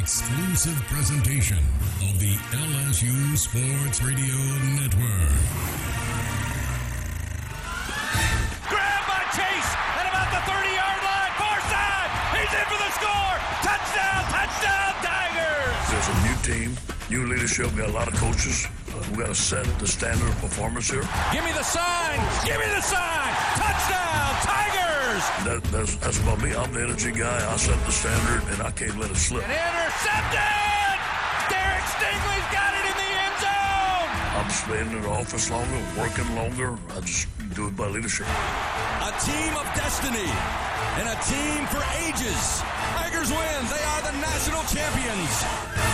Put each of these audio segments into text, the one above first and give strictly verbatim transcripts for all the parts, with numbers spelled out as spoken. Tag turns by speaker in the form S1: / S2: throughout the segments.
S1: exclusive presentation of the L S U Sports Radio Network.
S2: Grabbed by Chase at about the thirty-yard line. Far side. He's in for the score. Touchdown, touchdown, Tigers.
S3: There's a new team, new leadership. We got a lot of coaches. We got to set the standard of performance here.
S2: Give me the sign. Give me the sign. Touchdown, Tigers.
S3: That, that's, that's about me. I'm the energy guy. I set the standard, and I can't let it slip.
S2: And intercepted. Derek Stingley's got it in the end zone.
S3: I'm staying in the office longer, working longer. I just do it by leadership.
S2: A team of destiny and a team for ages. Tigers win. They are the national champions.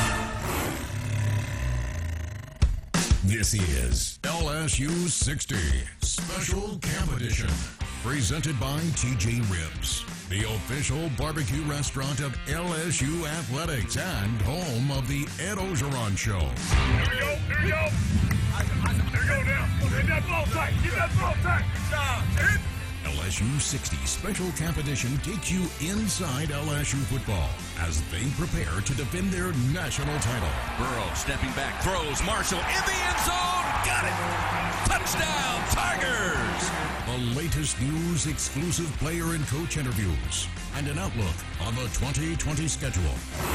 S1: This is L S U sixty Special Camp Edition, presented by T J Ribs, the official barbecue restaurant of L S U Athletics and home of the Ed Ogeron Show.
S4: Here we go, here we go. Here we go now. Get that ball tight, get that ball tight. Hit.
S1: L S U sixty Special Camp Edition takes you inside L S U football as they prepare to defend their national title.
S2: Burrow stepping back, throws, Marshall in the end zone, got it! Touchdown, Tigers!
S1: The latest news, exclusive player and coach interviews, and an outlook on the twenty twenty schedule.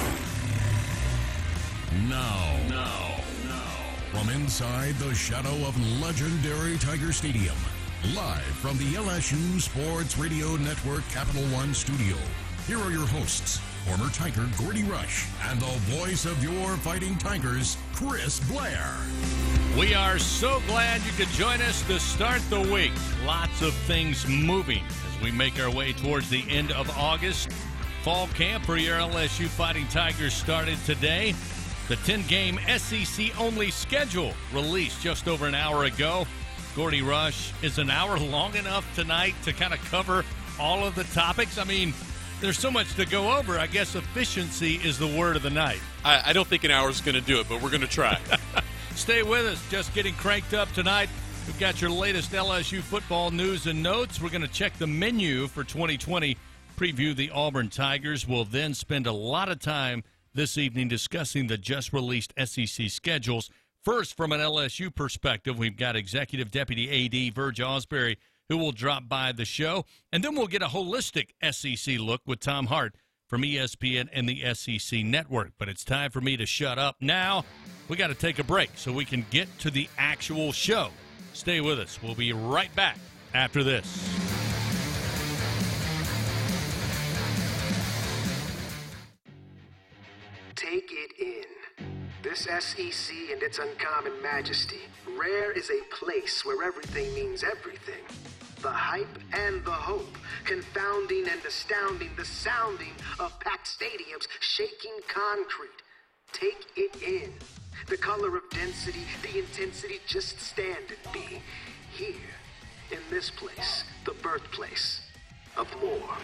S1: Now, now, now, from inside the shadow of legendary Tiger Stadium, live from the L S U Sports Radio Network Capital One studio, here are your hosts, former Tiger Gordy Rush and the voice of your Fighting Tigers, Chris Blair.
S5: We are so glad you could join us to start the week. Lots of things moving as we make our way towards the end of August. Fall camp for your L S U Fighting Tigers started today. The ten-game S E C-only schedule released just over an hour ago. Gordy Rush, is an hour long enough tonight to kind of cover all of the topics? I mean, there's so much to go over. I guess efficiency is the word of the night.
S6: I, I don't think an hour is going to do it, but we're going to try.
S5: Stay with us. Just getting cranked up tonight. We've got your latest L S U football news and notes. We're going to check the menu for twenty twenty, preview the Auburn Tigers. We'll then spend a lot of time this evening discussing the just-released S E C schedules. First, from an L S U perspective, we've got Executive Deputy A D Verge Osbury, who will drop by the show. And then we'll get a holistic S E C look with Tom Hart from E S P N and the S E C Network. But it's time for me to shut up now. We got to take a break so we can get to the actual show. Stay with us. We'll be right back after this.
S7: Take it in. This S E C and its uncommon majesty. Rare is a place where everything means everything. The hype and the hope, confounding and astounding the sounding of packed stadiums shaking concrete. Take it in. The color of density, the intensity, just stand and be here in this place, the birthplace of more.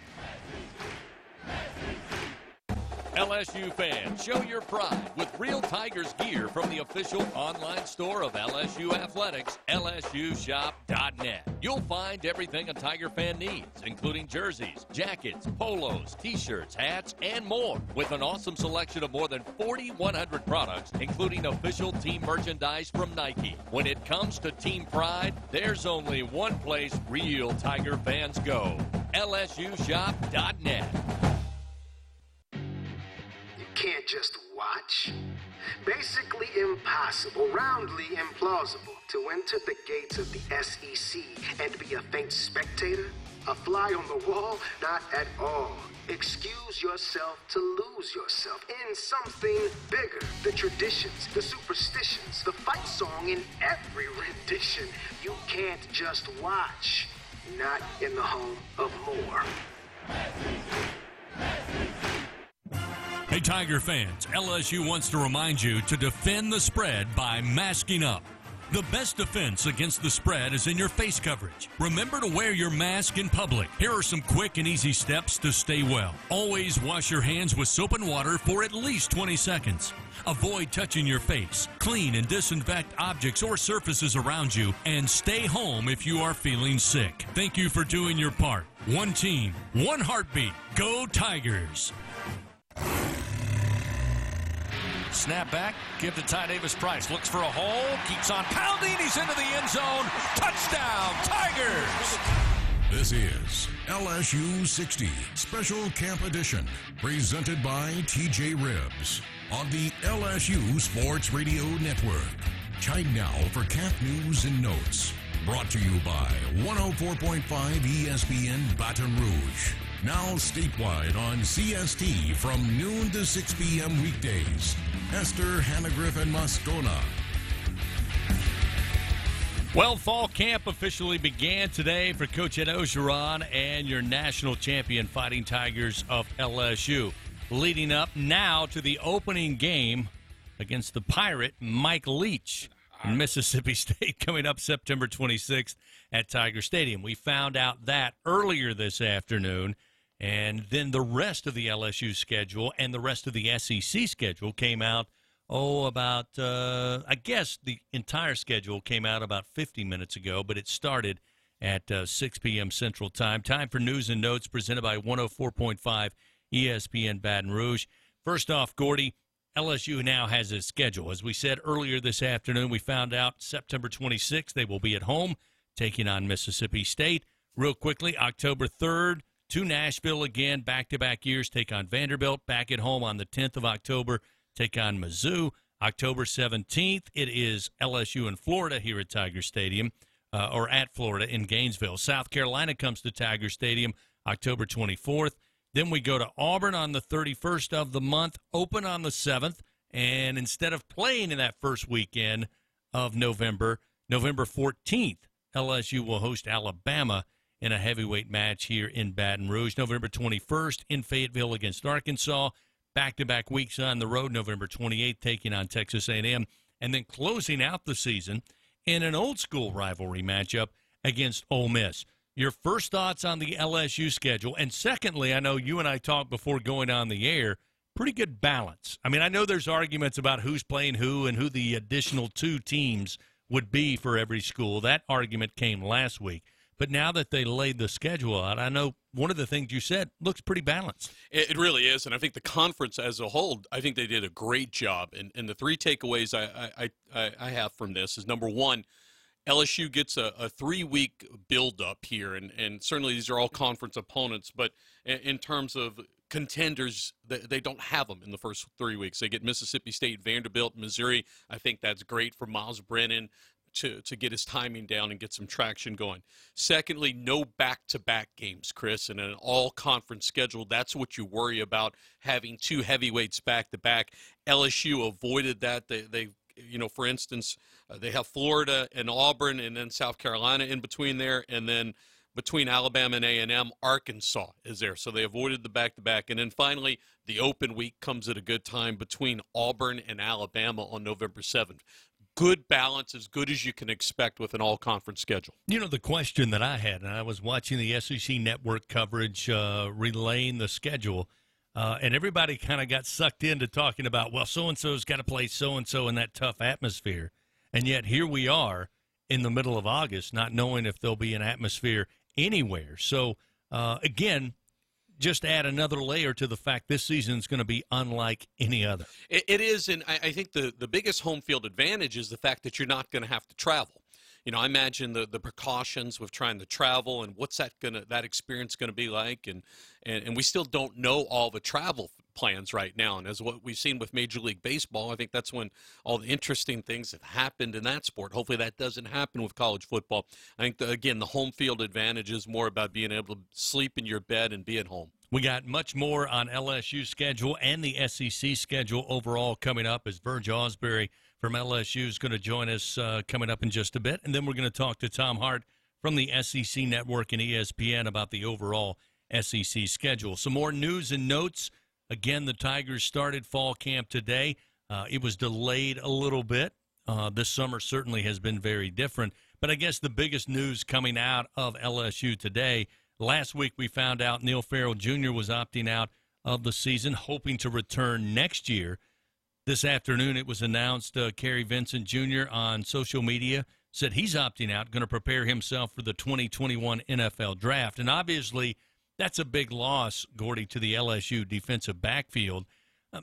S2: L S U fans, show your pride with real Tigers gear from the official online store of L S U Athletics, L S U shop dot net. You'll find everything a Tiger fan needs, including jerseys, jackets, polos, t-shirts, hats, and more, with an awesome selection of more than forty-one hundred products, including official team merchandise from Nike. When it comes to team pride, there's only one place real Tiger fans go, L S U shop dot net.
S7: Can't just watch. Basically impossible, roundly implausible to enter the gates of the S E C and be a faint spectator, a fly on the wall, not at all. Excuse yourself to lose yourself in something bigger. The traditions, the superstitions, the fight song in every rendition. You can't just watch, not in the home of more.
S5: Hey, Tiger fans, L S U wants to remind you to defend the spread by masking up. The best defense against the spread is in your face coverage. Remember to wear your mask in public. Here are some quick and easy steps to stay well. Always wash your hands with soap and water for at least twenty seconds. Avoid touching your face. Clean and disinfect objects or surfaces around you, and stay home if you are feeling sick. Thank you for doing your part. One team, one heartbeat. Go Tigers! Snap back, give to Ty Davis Price. Looks for a hole, keeps on pounding. He's into the end zone. Touchdown, Tigers!
S1: This is L S U sixty Special Camp Edition, presented by T J Ribs on the L S U Sports Radio Network. Time now for camp news and notes. Brought to you by one oh four point five E S P N Baton Rouge. Now statewide on C S T from noon to six p.m. weekdays. Esther, Hannagriff, and Moscona.
S5: Well, fall camp officially began today for Coach Ed Ogeron and your national champion Fighting Tigers of L S U. Leading up now to the opening game against the Pirate, Mike Leach, in Mississippi State, coming up September twenty-sixth at Tiger Stadium. We found out that earlier this afternoon, and then the rest of the L S U schedule and the rest of the S E C schedule came out, oh, about, uh, I guess the entire schedule came out about fifty minutes ago, but it started at uh, six p.m. Central Time. Time for news and notes presented by one oh four point five E S P N Baton Rouge. First off, Gordy, L S U now has a schedule. As we said earlier this afternoon, we found out September twenty-sixth they will be at home taking on Mississippi State. Real quickly, October third to Nashville again, back-to-back years, take on Vanderbilt. Back at home on the tenth of October, take on Mizzou. October seventeenth, it is L S U in Florida here at Tiger Stadium, uh, or at Florida in Gainesville. South Carolina comes to Tiger Stadium October twenty-fourth. Then we go to Auburn on the thirty-first of the month, open on the seventh, and instead of playing in that first weekend of November, November fourteenth, L S U will host Alabama in a heavyweight match here in Baton Rouge. November twenty-first in Fayetteville against Arkansas. Back-to-back weeks on the road, November twenty-eighth taking on Texas A and M, and then closing out the season in an old-school rivalry matchup against Ole Miss. Your first thoughts on the L S U schedule, and secondly, I know you and I talked before going on the air, pretty good balance. I mean, I know there's arguments about who's playing who and who the additional two teams would be for every school. That argument came last week. But now that they laid the schedule out, I know one of the things you said looks pretty balanced.
S6: It, it really is, and I think the conference as a whole, I think they did a great job. And, and the three takeaways I, I, I, I have from this is, number one, L S U gets a, a three-week build-up here, and, and certainly these are all conference opponents, but in, in terms of contenders, they, they don't have them in the first three weeks. They get Mississippi State, Vanderbilt, Missouri. I think that's great for Miles Brennan to, to get his timing down and get some traction going. Secondly, no back-to-back games, Chris, and an all-conference schedule. That's what you worry about, having two heavyweights back-to-back. L S U avoided that. They, they you know, for instance, uh, they have Florida and Auburn and then South Carolina in between there, and then between Alabama and A and M, Arkansas is there. So they avoided the back-to-back. And then finally, the open week comes at a good time between Auburn and Alabama on November seventh. Good balance, as good as you can expect with an all-conference schedule.
S5: You know, the question that I had, and I was watching the S E C Network coverage uh, relaying the schedule, uh, and everybody kind of got sucked into talking about, well, so-and-so's got to play so-and-so in that tough atmosphere. And yet here we are in the middle of August, not knowing if there'll be an atmosphere anywhere. So, uh, again, just add another layer to the fact this season is going to be unlike any other.
S6: It, it is, and I, I think the, the biggest home field advantage is the fact that you're not going to have to travel. You know, I imagine the, the precautions with trying to travel and what's that gonna that experience going to be like, and, and and we still don't know all the travel plans right now. And as what we've seen with Major League Baseball, I think that's when all the interesting things have happened in that sport. Hopefully that doesn't happen with college football. I think, the, again, the home field advantage is more about being able to sleep in your bed and be at home.
S5: We got much more on L S U schedule and the S E C schedule overall coming up, as Verge Osbury from L S U is going to join us uh, coming up in just a bit. And then we're going to talk to Tom Hart from the S E C Network and E S P N about the overall S E C schedule. Some more news and notes. Again, the Tigers started fall camp today. Uh, it was delayed a little bit. Uh, this summer certainly has been very different. But I guess the biggest news coming out of L S U today, last week we found out Neil Farrell Junior was opting out of the season, hoping to return next year. This afternoon it was announced uh, Kerry Vincent Junior on social media said he's opting out, going to prepare himself for the twenty twenty-one N F L Draft. And obviously that's a big loss, Gordy, to the L S U defensive backfield. Um,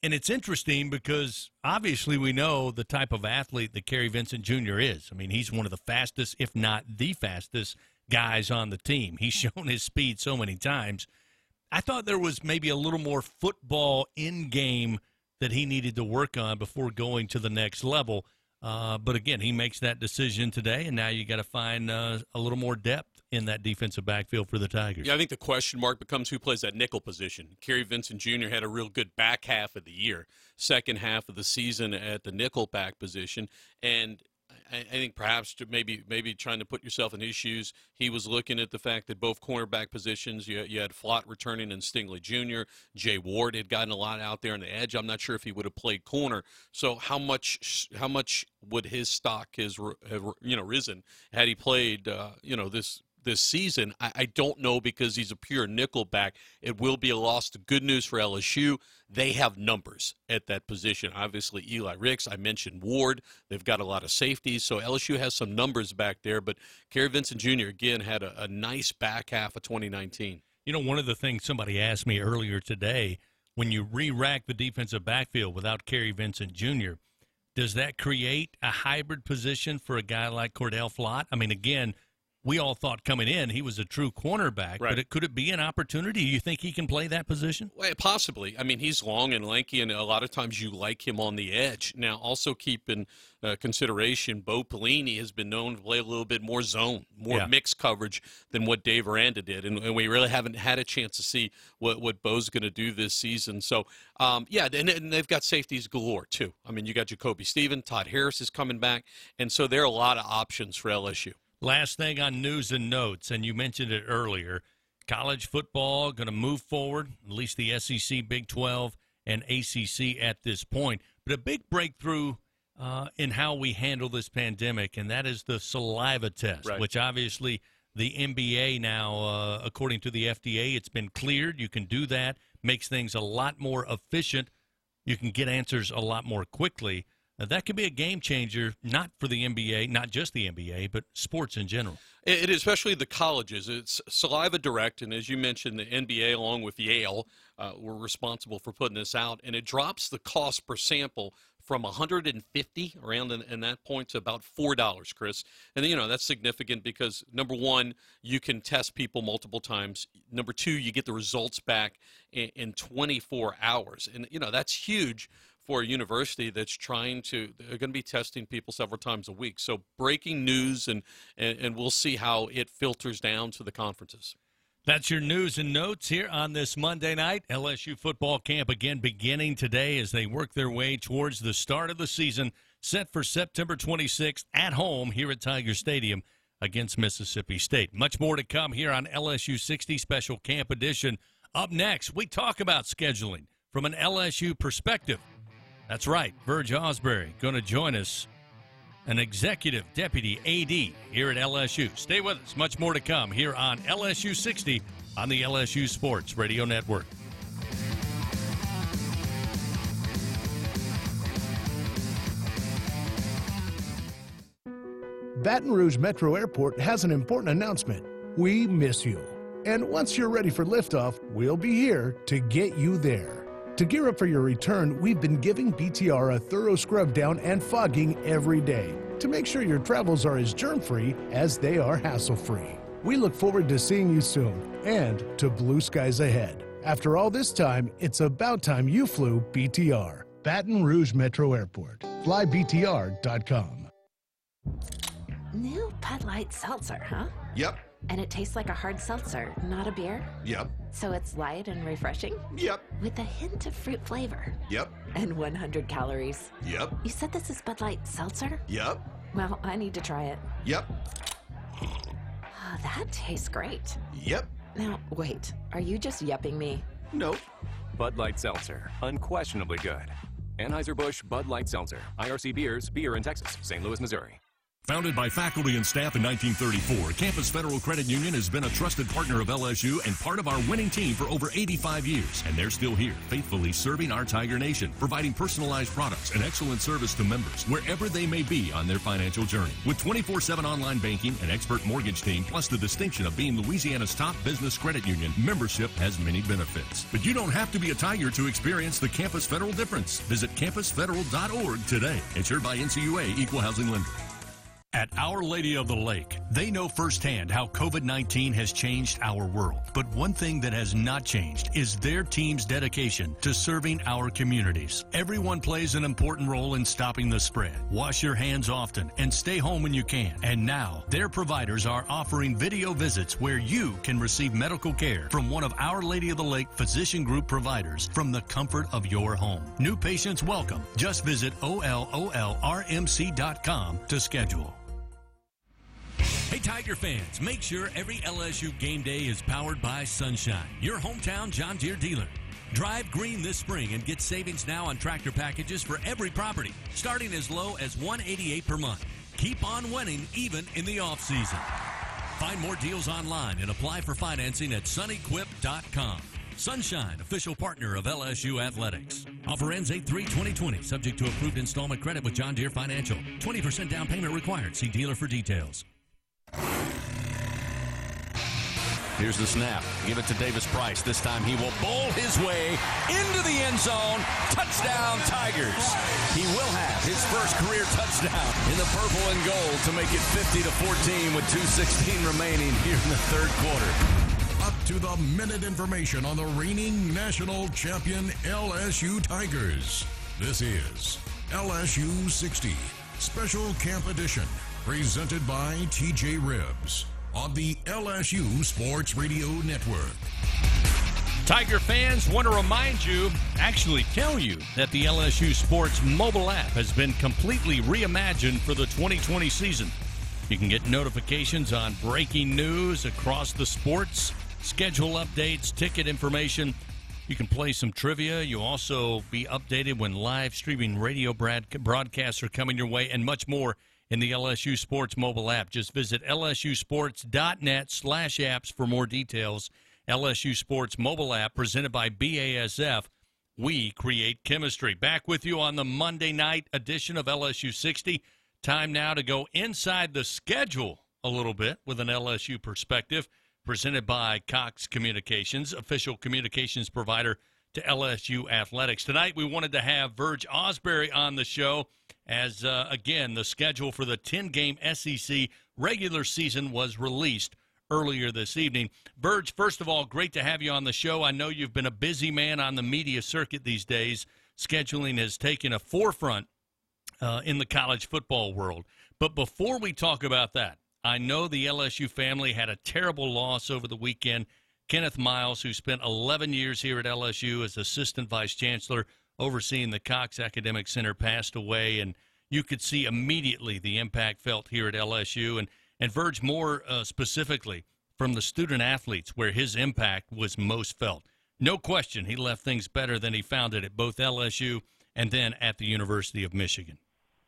S5: And it's interesting because obviously we know the type of athlete that Kerry Vincent Junior is. I mean, he's one of the fastest, if not the fastest, guys on the team. He's shown his speed so many times. I thought there was maybe a little more football in-game that he needed to work on before going to the next level. Uh, but, again, he makes that decision today, and now you got to find uh, a little more depth in that defensive backfield for the Tigers.
S6: Yeah, I think the question mark becomes who plays that nickel position. Kerry Vincent Junior had a real good back half of the year, second half of the season at the nickel back position, and I, I think perhaps to maybe maybe trying to put yourself in his shoes, he was looking at the fact that both cornerback positions, you, you had Flott returning and Stingley Junior Jay Ward had gotten a lot out there on the edge. I'm not sure if he would have played corner. So how much how much would his stock has have you know risen had he played uh, you know this. this season? I, I don't know because he's a pure nickel back. It will be a loss. The good news for L S U, they have numbers at that position. Obviously, Eli Ricks, I mentioned Ward. They've got a lot of safeties, so L S U has some numbers back there. But Kerry Vincent Junior, again, had a, a nice back half of twenty nineteen.
S5: You know, one of the things somebody asked me earlier today, when you re-rack the defensive backfield without Kerry Vincent Junior, does that create a hybrid position for a guy like Cordell Flott? I mean, again, we all thought coming in he was a true cornerback,
S6: right.
S5: but it, could it be an opportunity? You think he can play that position?
S6: Well, possibly. I mean, he's long and lanky, and a lot of times you like him on the edge. Now, also keep in uh, consideration, Bo Pelini has been known to play a little bit more zone, more
S5: yeah.
S6: mixed coverage than what Dave Aranda did, and, and we really haven't had a chance to see what, what Bo's going to do this season. So, um, yeah, and, and they've got safeties galore, too. I mean, you got Jacoby Stevens, Todd Harris is coming back, and so there are a lot of options for L S U.
S5: Last thing on news and notes, and you mentioned it earlier, college football going to move forward, at least the S E C, Big twelve, and A C C at this point. But a big breakthrough uh, in how we handle this pandemic, and that is the saliva test,
S6: right.
S5: which obviously the N B A now, uh, according to the F D A, it's been cleared. You can do that, makes things a lot more efficient. You can get answers a lot more quickly. Now, that could be a game changer, not for the N B A, not just the N B A, but sports in general.
S6: It is, especially the colleges. It's Saliva Direct, and as you mentioned, the N B A along with Yale uh, were responsible for putting this out, and it drops the cost per sample from one hundred fifty dollars around in, in that point to about four dollars, Chris. And, you know, that's significant because, number one, you can test people multiple times. Number two, you get the results back in, in twenty-four hours. And, you know, that's huge for a university that's trying to, they're going to be testing people several times a week. So breaking news, and, and, and we'll see how it filters down to the conferences.
S5: That's your news and notes here on this Monday night. L S U football camp again beginning today as they work their way towards the start of the season, set for September twenty-sixth at home here at Tiger Stadium against Mississippi State. Much more to come here on L S U sixty Special Camp Edition. Up next, we talk about scheduling from an L S U perspective. That's right, Verge Osbury going to join us, an executive deputy A D here at L S U. Stay with us. Much more to come here on L S U sixty on the L S U Sports Radio Network.
S8: Baton Rouge Metro Airport has an important announcement. We miss you. And once you're ready for liftoff, we'll be here to get you there. To gear up for your return, we've been giving B T R a thorough scrub down and fogging every day to make sure your travels are as germ-free as they are hassle-free. We look forward to seeing you soon and to blue skies ahead. After all this time, it's about time you flew B T R. Baton Rouge Metro Airport. fly B T R dot com.
S9: New Bud Light Seltzer, huh?
S10: Yep.
S9: And it tastes like a hard seltzer, not a beer?
S10: Yep.
S9: So it's light and refreshing?
S10: Yep.
S9: With a hint of fruit flavor?
S10: Yep.
S9: And one hundred calories?
S10: Yep.
S9: You said this is Bud Light Seltzer?
S10: Yep.
S9: Well, I need to try it.
S10: Yep.
S9: Oh, that tastes great.
S10: Yep.
S9: Now, wait, are you just yupping me?
S10: Nope.
S11: Bud Light Seltzer, unquestionably good. Anheuser-Busch Bud Light Seltzer, I R C Beers, beer in Texas, Saint Louis, Missouri.
S1: Founded by faculty and staff in nineteen thirty-four, Campus Federal Credit Union has been a trusted partner of L S U and part of our winning team for over eighty-five years. And they're still here, faithfully serving our Tiger Nation, providing personalized products and excellent service to members wherever they may be on their financial journey. With twenty-four seven online banking, an expert mortgage team, plus the distinction of being Louisiana's top business credit union, membership has many benefits. But you don't have to be a Tiger to experience the Campus Federal difference. Visit campus federal dot org today. Insured by N C U A, Equal Housing Lender. At Our Lady of the Lake, they know firsthand how COVID nineteen has changed our world. But one thing that has not changed is their team's dedication to serving our communities. Everyone plays an important role in stopping the spread. Wash your hands often and stay home when you can. And now, their providers are offering video visits where you can receive medical care from one of Our Lady of the Lake Physician Group providers from the comfort of your home. New patients welcome. Just visit O L O L R M C dot com to schedule. Hey Tiger fans, make sure every L S U game day is powered by Sunshine, your hometown John Deere dealer. Drive green this spring and get savings now on tractor packages for every property, starting as low as one hundred eighty-eight dollars per month. Keep on winning even in the off-season. Find more deals online and apply for financing at sunequip dot com. Sunshine, official partner of L S U Athletics. Offer ends eight three twenty twenty, subject to approved installment credit with John Deere Financial. twenty percent down payment required. See dealer for details.
S2: Here's the snap. Give it to Davis Price. This time he will bowl his way into the end zone. Touchdown, Tigers. He will have his first career touchdown in the purple and gold to make it fifty to fourteen with two sixteen remaining here in the third quarter.
S1: Up to the minute information on the reigning national champion L S U Tigers. This is L S U sixty Special Camp Edition, presented by T J Ribs on the L S U Sports Radio Network.
S5: Tiger fans, want to remind you, actually tell you, that the L S U Sports mobile app has been completely reimagined for the twenty twenty season. You can get notifications on breaking news across the sports, schedule updates, ticket information. You can play some trivia. You'll also be updated when live streaming radio broadcasts are coming your way, and much more in the L S U Sports mobile app. Just visit L S U sports dot net slash apps for more details. L S U Sports mobile app presented by B A S F. We create chemistry. Back with you on the Monday night edition of L S U sixty. Time now to go inside the schedule a little bit with an L S U perspective. Presented by Cox Communications, official communications provider to L S U Athletics. Tonight we wanted to have Verge Osbury on the show as, uh, again, the schedule for the ten-game S E C regular season was released earlier this evening. Verge, first of all, great to have you on the show. I know you've been a busy man on the media circuit these days. Scheduling has taken a forefront uh, in the college football world. But before we talk about that, I know the L S U family had a terrible loss over the weekend. Kenneth Miles, who spent eleven years here at L S U as assistant vice chancellor overseeing the Cox Academic Center, passed away, and you could see immediately the impact felt here at L S U. And, and Verge, more uh, specifically from the student athletes where his impact was most felt. No question he left things better than he found it at both L S U and then at the University of Michigan.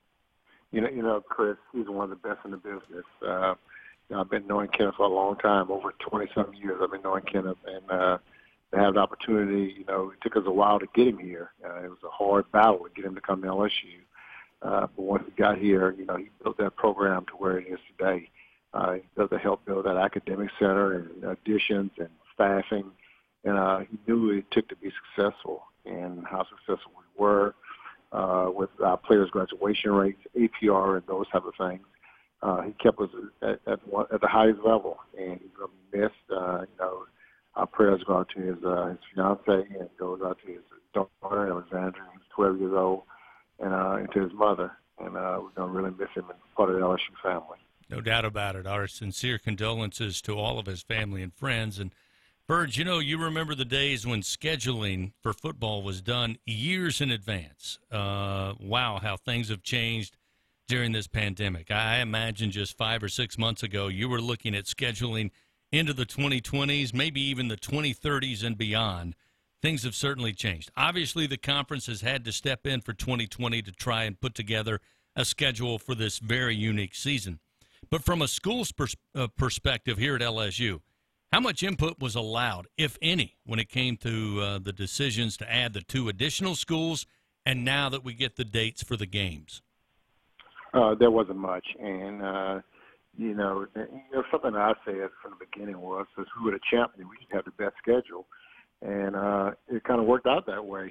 S10: You know, you know, Chris, he's one of the best in the business. Uh, you know, I've been knowing Kenneth for a long time, over twenty-some years. I've been knowing Kenneth, and uh, to have the opportunity, you know, it took us a while to get him here. Uh, it was a hard battle to get him to come to L S U. Uh, but once he got here, you know, he built that program to where it is today. Uh, he built to help build that academic center and additions and staffing, and uh, he knew what it took to be successful and how successful we were. Uh, with our players' graduation rates, A P R, and those type of things. Uh, he kept us at, at, one, at the highest level, and he's going to be missed. Uh, you know, our prayers go out to his, uh, his fiancée, and goes out to his daughter, Alexandra, who's twelve years old, and, uh, and to his mother. And uh, we're going to really miss him and part of the L S U family.
S5: No doubt about it. Our sincere condolences to all of his family and friends. And Verge, you know, you remember the days when scheduling for football was done years in advance. Uh, wow, how things have changed during this pandemic. I imagine just five or six months ago, you were looking at scheduling into the twenty twenties, maybe even the twenty thirties and beyond. Things have certainly changed. Obviously, the conference has had to step in for twenty twenty to try and put together a schedule for this very unique season. But from a school's pers- uh, perspective here at L S U, how much input was allowed, if any, when it came to uh, the decisions to add the two additional schools and now that we get the dates for the games?
S10: Uh, there wasn't much. And, uh, you, know, you know, something that I said from the beginning was, is who were the champion, we should have the best schedule. And uh, it kind of worked out that way.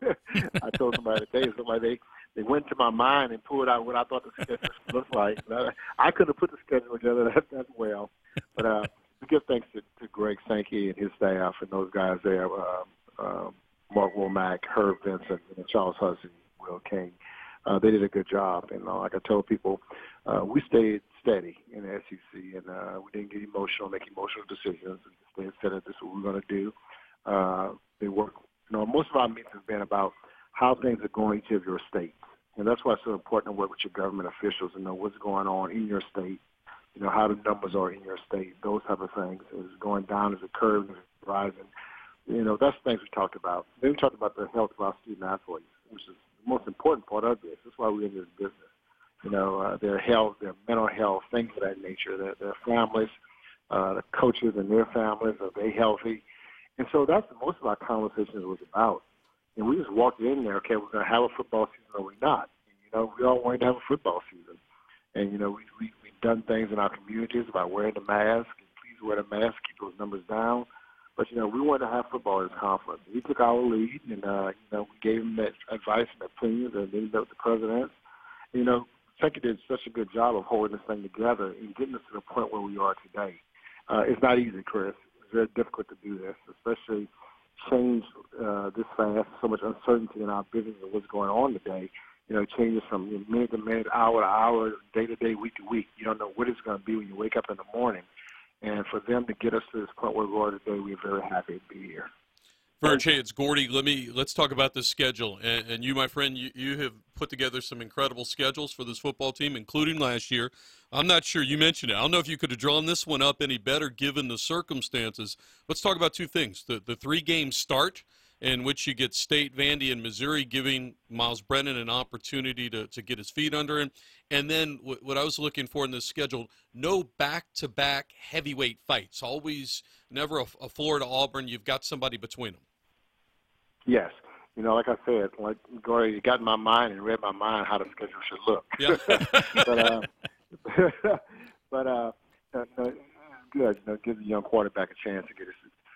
S10: I told somebody today, somebody they, they went to my mind and pulled out what I thought the schedule looked like. I, I couldn't have put the schedule together that, that well. But uh, we give thanks to, to Greg Sankey and his staff and those guys there, uh, uh, Mark Womack, Herb Vincent, and Charles Hussey, Will King. Uh, they did a good job. And uh, like I told people, uh, we stayed steady in the S E C, and uh, we didn't get emotional, make emotional decisions. We stayed steady. This is what we're going to do. Uh, they work. You know, most of our meetings have been about how things are going to each of your states, and that's why it's so important to work with your government officials and know what's going on in your state. You know, how the numbers are in your state, those type of things. Is it going down? Is it curving? Is it rising? You know, that's the things we talked about. Then we talked about the health of our student athletes, which is the most important part of this. That's why we're in this business. You know, uh, their health, their mental health, things of that nature. Their, their families, uh, the coaches and their families, are they healthy? And so that's what most of our conversations was about. And we just walked in there, okay, we're going to have a football season or we're not. And, you know, we all wanted to have a football season. And, you know, we, we, we've done things in our communities about wearing the mask. And please wear the mask, keep those numbers down. But, you know, we wanted to have football in this conference. We took our lead, and, uh, you know, we gave them that advice and opinions, and then met with the presidents. You know, Sankey did such a good job of holding this thing together and getting us to the point where we are today. Uh, it's not easy, Chris. It's very difficult to do this, especially change uh, this fast, so much uncertainty in our business and what's going on today. You know, it changes from minute to minute, hour to hour, day to day, week to week. You don't know what it's going to be when you wake up in the morning. And for them to get us to this point where we are today, we're very happy to be here.
S6: Verge, hey, it's Gordy. Let me let's talk about this schedule. And, and you, my friend, you, you have put together some incredible schedules for this football team, including last year. I'm not sure you mentioned it. I don't know if you could have drawn this one up any better given the circumstances. Let's talk about two things: the the three game start, in which you get State, Vandy, and Missouri, giving Miles Brennan an opportunity to, to get his feet under him. And then what, what I was looking for in this schedule, no back-to-back heavyweight fights. Always, never a, a Florida-Auburn. You've got somebody between them.
S10: Yes. You know, like I said, like Gordy, you got in my mind and read my mind how the schedule should look.
S6: Yeah.
S10: but, uh, but uh, uh, no, it's good. You know, it gives the young quarterback a chance to get his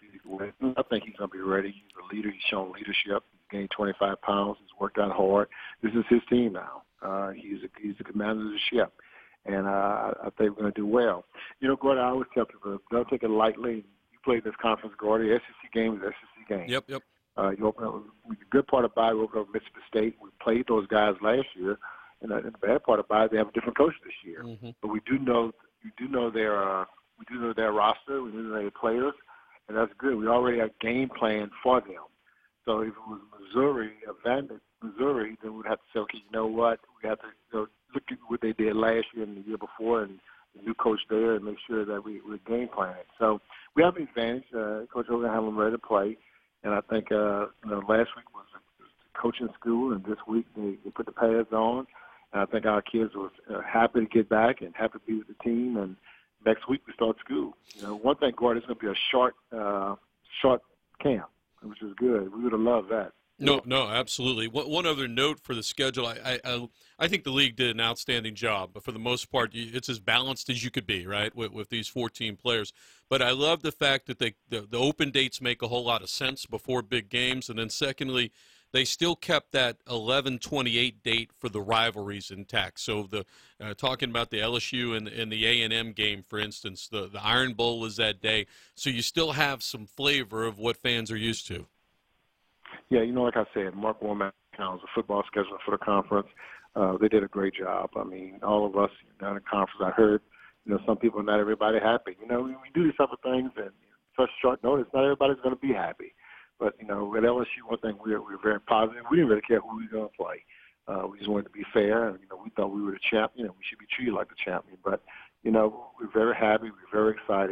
S10: I think he's going to be ready. He's a leader. He's shown leadership. He's gained twenty-five pounds. He's worked out hard. This is his team now. Uh, he's a, he's the commander of the ship, and uh, I think we're going to do well. You know, Gordy, I always tell people, don't take it lightly. You played this conference, Gordy. S E C game is S E C game.
S6: Yep, yep.
S10: Uh, you open up, the good part of bye, we opened up Mississippi State. We played those guys last year, and the, the bad part of bye, they have a different coach this year.
S6: Mm-hmm.
S10: But we do know, we do know their, uh, we do know their roster. We do know their players. And that's good. We already have a game plan for them. So if it was Missouri, Vandy, Missouri, then we'd have to say, okay, you know what? We have to you know, look at what they did last year and the year before and the new coach there and make sure that we, we're game planning. So we have an advantage. Uh, Coach Hogan have them ready to play. And I think uh, you know, last week was a coaching school, and this week they, they put the pads on. And I think our kids were uh, happy to get back and happy to be with the team. And next week we start school. You know, one thing, Gordon, it's going to be a short, uh, short camp, which is good. We would have loved that.
S6: No, no, absolutely. One other note for the schedule, I, I, I think the league did an outstanding job. But for the most part, it's as balanced as you could be, right, with, with these fourteen players. But I love the fact that they the, the open dates make a whole lot of sense before big games. And then secondly, they still kept that eleven twenty-eight date for the rivalries intact. So the uh, talking about the L S U and, and the A and M game, for instance, the, the Iron Bowl is that day. So you still have some flavor of what fans are used to.
S10: Yeah, you know, like I said, Mark Womack was a football scheduler for the conference. Uh, they did a great job. I mean, all of us down in the conference, I heard, you know, some people, not everybody happy. You know, we, we do these type of things, and such short notice, not everybody's going to be happy. But, you know, at L S U, one thing, we were, we were very positive. We didn't really care who we were going to play. Uh, we just wanted to be fair, and, you know, we thought we were the champion, and we should be treated like the champion. But, you know, we're very happy. We're very excited.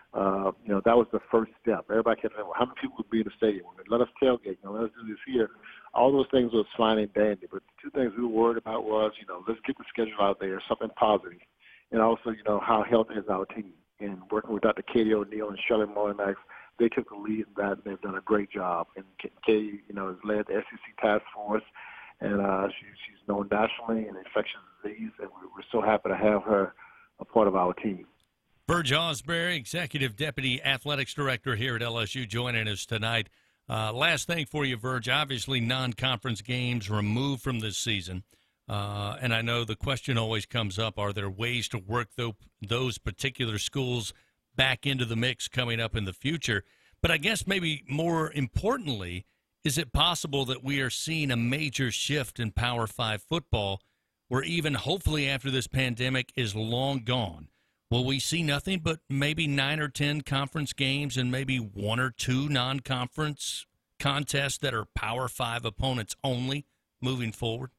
S10: Uh, you know, that was the first step. Everybody kept saying, well, how many people would be in the stadium? Let us tailgate. You know, let us do this here. All those things was fine and dandy. But the two things we were worried about was, you know, let's get the schedule out there, something positive. And also, you know, how healthy is our team? And working with Doctor Katie O'Neill and Shirley Molinax, they took the lead in that, and they've done a great job. And Katie, you know, has led the S E C task force, and uh, she, she's known nationally in infectious disease, and we're so happy to have her a part of our team.
S5: Verge Ausberry, Executive Deputy Athletics Director here at L S U, joining us tonight. Uh, last thing for you, Verge, obviously non-conference games removed from this season. Uh, and I know the question always comes up, are there ways to work th- those particular schools back into the mix coming up in the future? But I guess maybe more importantly, is it possible that we are seeing a major shift in Power Five football where even hopefully after this pandemic is long gone, will we see nothing but maybe nine or ten conference games and maybe one or two non-conference contests that are Power Five opponents only moving forward?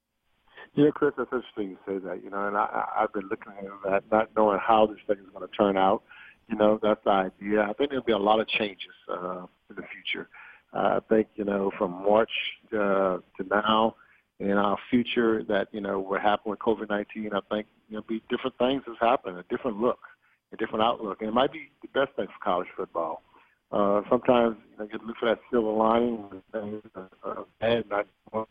S10: Yeah, Chris, that's interesting you say that, you know, and I, I've been looking at that, not knowing how this thing is going to turn out. You know, that's the idea. I think there'll be a lot of changes uh, in the future. Uh, I think, you know, from March uh, to now in our future that, you know, what happened with COVID nineteen, I think there'll be different things that's happening, a different look, a different outlook. And it might be the best thing for college football. Uh, sometimes, you know, you look for that silver lining, things are bad, not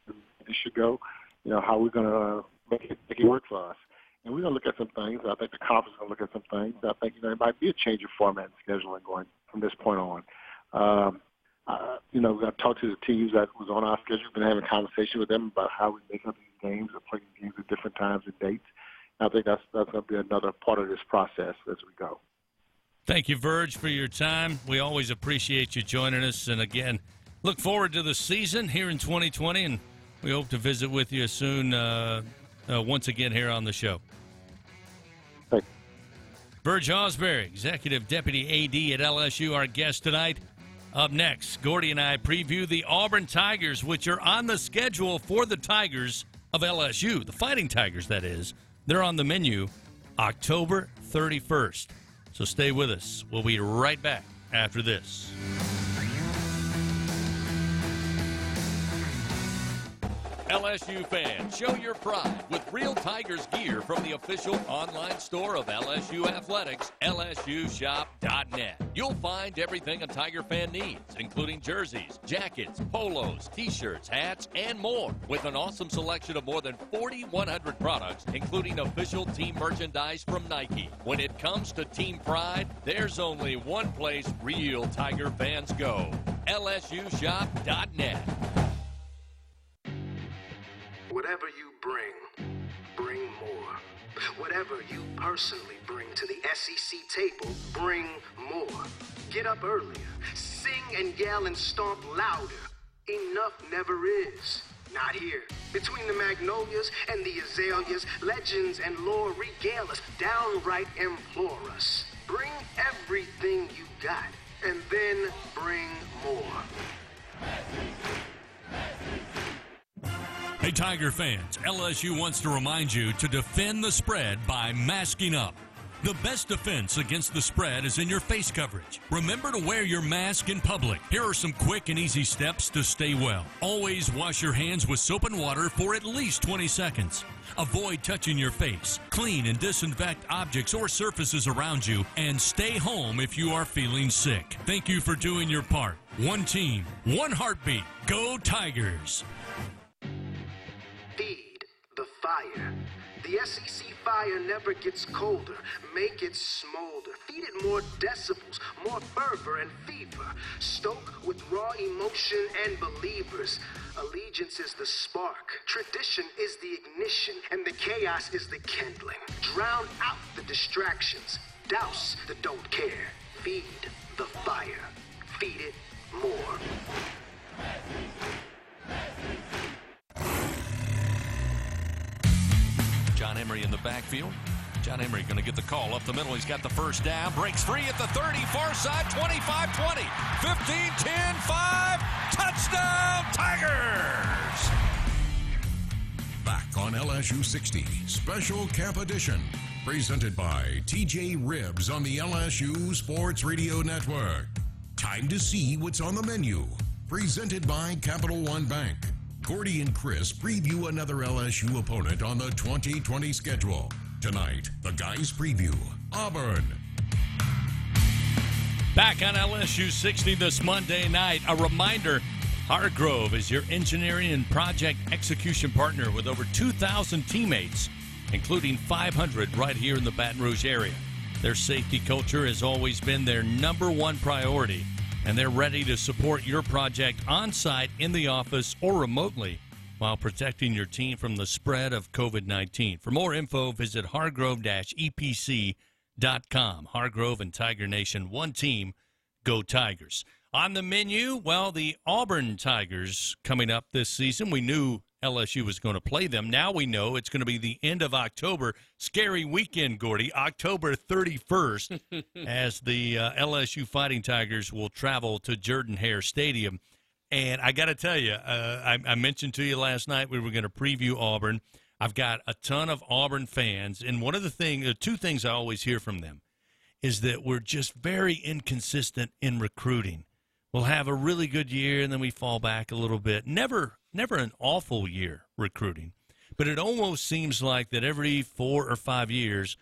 S10: it should go. You know, how we're going to uh, make it make it work for us. And we're going to look at some things. I think the conference is going to look at some things. I think, you know, it might be a change of format and scheduling going from this point on. Um, uh, you know, we've got to talk to the teams that was on our schedule. We've been having a conversation with them about how we make up these games or play these games at different times and dates. And I think that's, that's going to be another part of this process as we go.
S5: Thank you, Verge, for your time. We always appreciate you joining us. And, again, look forward to the season here in twenty twenty, and we hope to visit with you soon uh, uh, once again here on the show.
S10: Thanks.
S5: Verge Ausberry, Executive Deputy A D at L S U, our guest tonight. Up next, Gordy and I preview the Auburn Tigers, which are on the schedule for the Tigers of L S U, the Fighting Tigers, that is. They're on the menu October thirty-first. So stay with us. We'll be right back after this.
S2: L S U fans, show your pride with real Tigers gear from the official online store of L S U Athletics, L S U shop dot net. You'll find everything a Tiger fan needs, including jerseys, jackets, polos, t-shirts, hats, and more, with an awesome selection of more than forty-one hundred products, including official team merchandise from Nike. When it comes to team pride, there's only one place real Tiger fans go, L S U shop dot net.
S7: Whatever you bring, bring more. Whatever you personally bring to the S E C table, bring more. Get up earlier, sing and yell and stomp louder. Enough never is. Not here. Between the magnolias and the azaleas, legends and lore regale us, downright implore us. Bring everything you got, and then bring more.
S1: Hey, Tiger fans, L S U wants to remind you to defend the spread by masking up. The best defense against the spread is in your face coverage. Remember to wear your mask in public. Here are some quick and easy steps to stay well. Always wash your hands with soap and water for at least twenty seconds. Avoid touching your face. Clean and disinfect objects or surfaces around you, and stay home if you are feeling sick. Thank you for doing your part. One team, one heartbeat. Go Tigers!
S7: Feed the fire. The S E C fire never gets colder. Make it smolder. Feed it more decibels, more fervor and fever. Stoke with raw emotion and believers. Allegiance is the spark. Tradition is the ignition. And the chaos is the kindling. Drown out the distractions. Douse the don't care. Feed the fire. Feed it more.
S5: John Emery in the backfield. John Emery going to get the call up the middle. He's got the first down. Breaks free at the thirty. Far side, twenty-five twenty. fifteen ten five. Touchdown, Tigers!
S1: Back on L S U sixty, Special Camp Edition. Presented by T J Ribs on the L S U Sports Radio Network. Time to see what's on the menu. Presented by Capital One Bank. Gordy and Chris preview another L S U opponent on the twenty twenty schedule. Tonight, the guys preview Auburn.
S5: Back on L S U sixty this Monday night. A reminder, Hargrove is your engineering and project execution partner with over two thousand teammates, including five hundred right here in the Baton Rouge area. Their safety culture has always been their number one priority, and they're ready to support your project on-site, in the office, or remotely while protecting your team from the spread of COVID nineteen. For more info, visit hargrove dash e p c dot com. Hargrove and Tiger Nation, one team, go Tigers. On the menu, well, the Auburn Tigers coming up this season. We knew L S U was going to play them. Now we know it's going to be the end of October. Scary weekend, Gordy, October thirty-first, as the uh, L S U Fighting Tigers will travel to Jordan-Hare Stadium. And I got to tell you, uh, I, I mentioned to you last night we were going to preview Auburn. I've got a ton of Auburn fans, and one of the things, the two things I always hear from them is that we're just very inconsistent in recruiting. We'll have a really good year, and then we fall back a little bit. Never Never an awful year recruiting, but it almost seems like that every four or five years,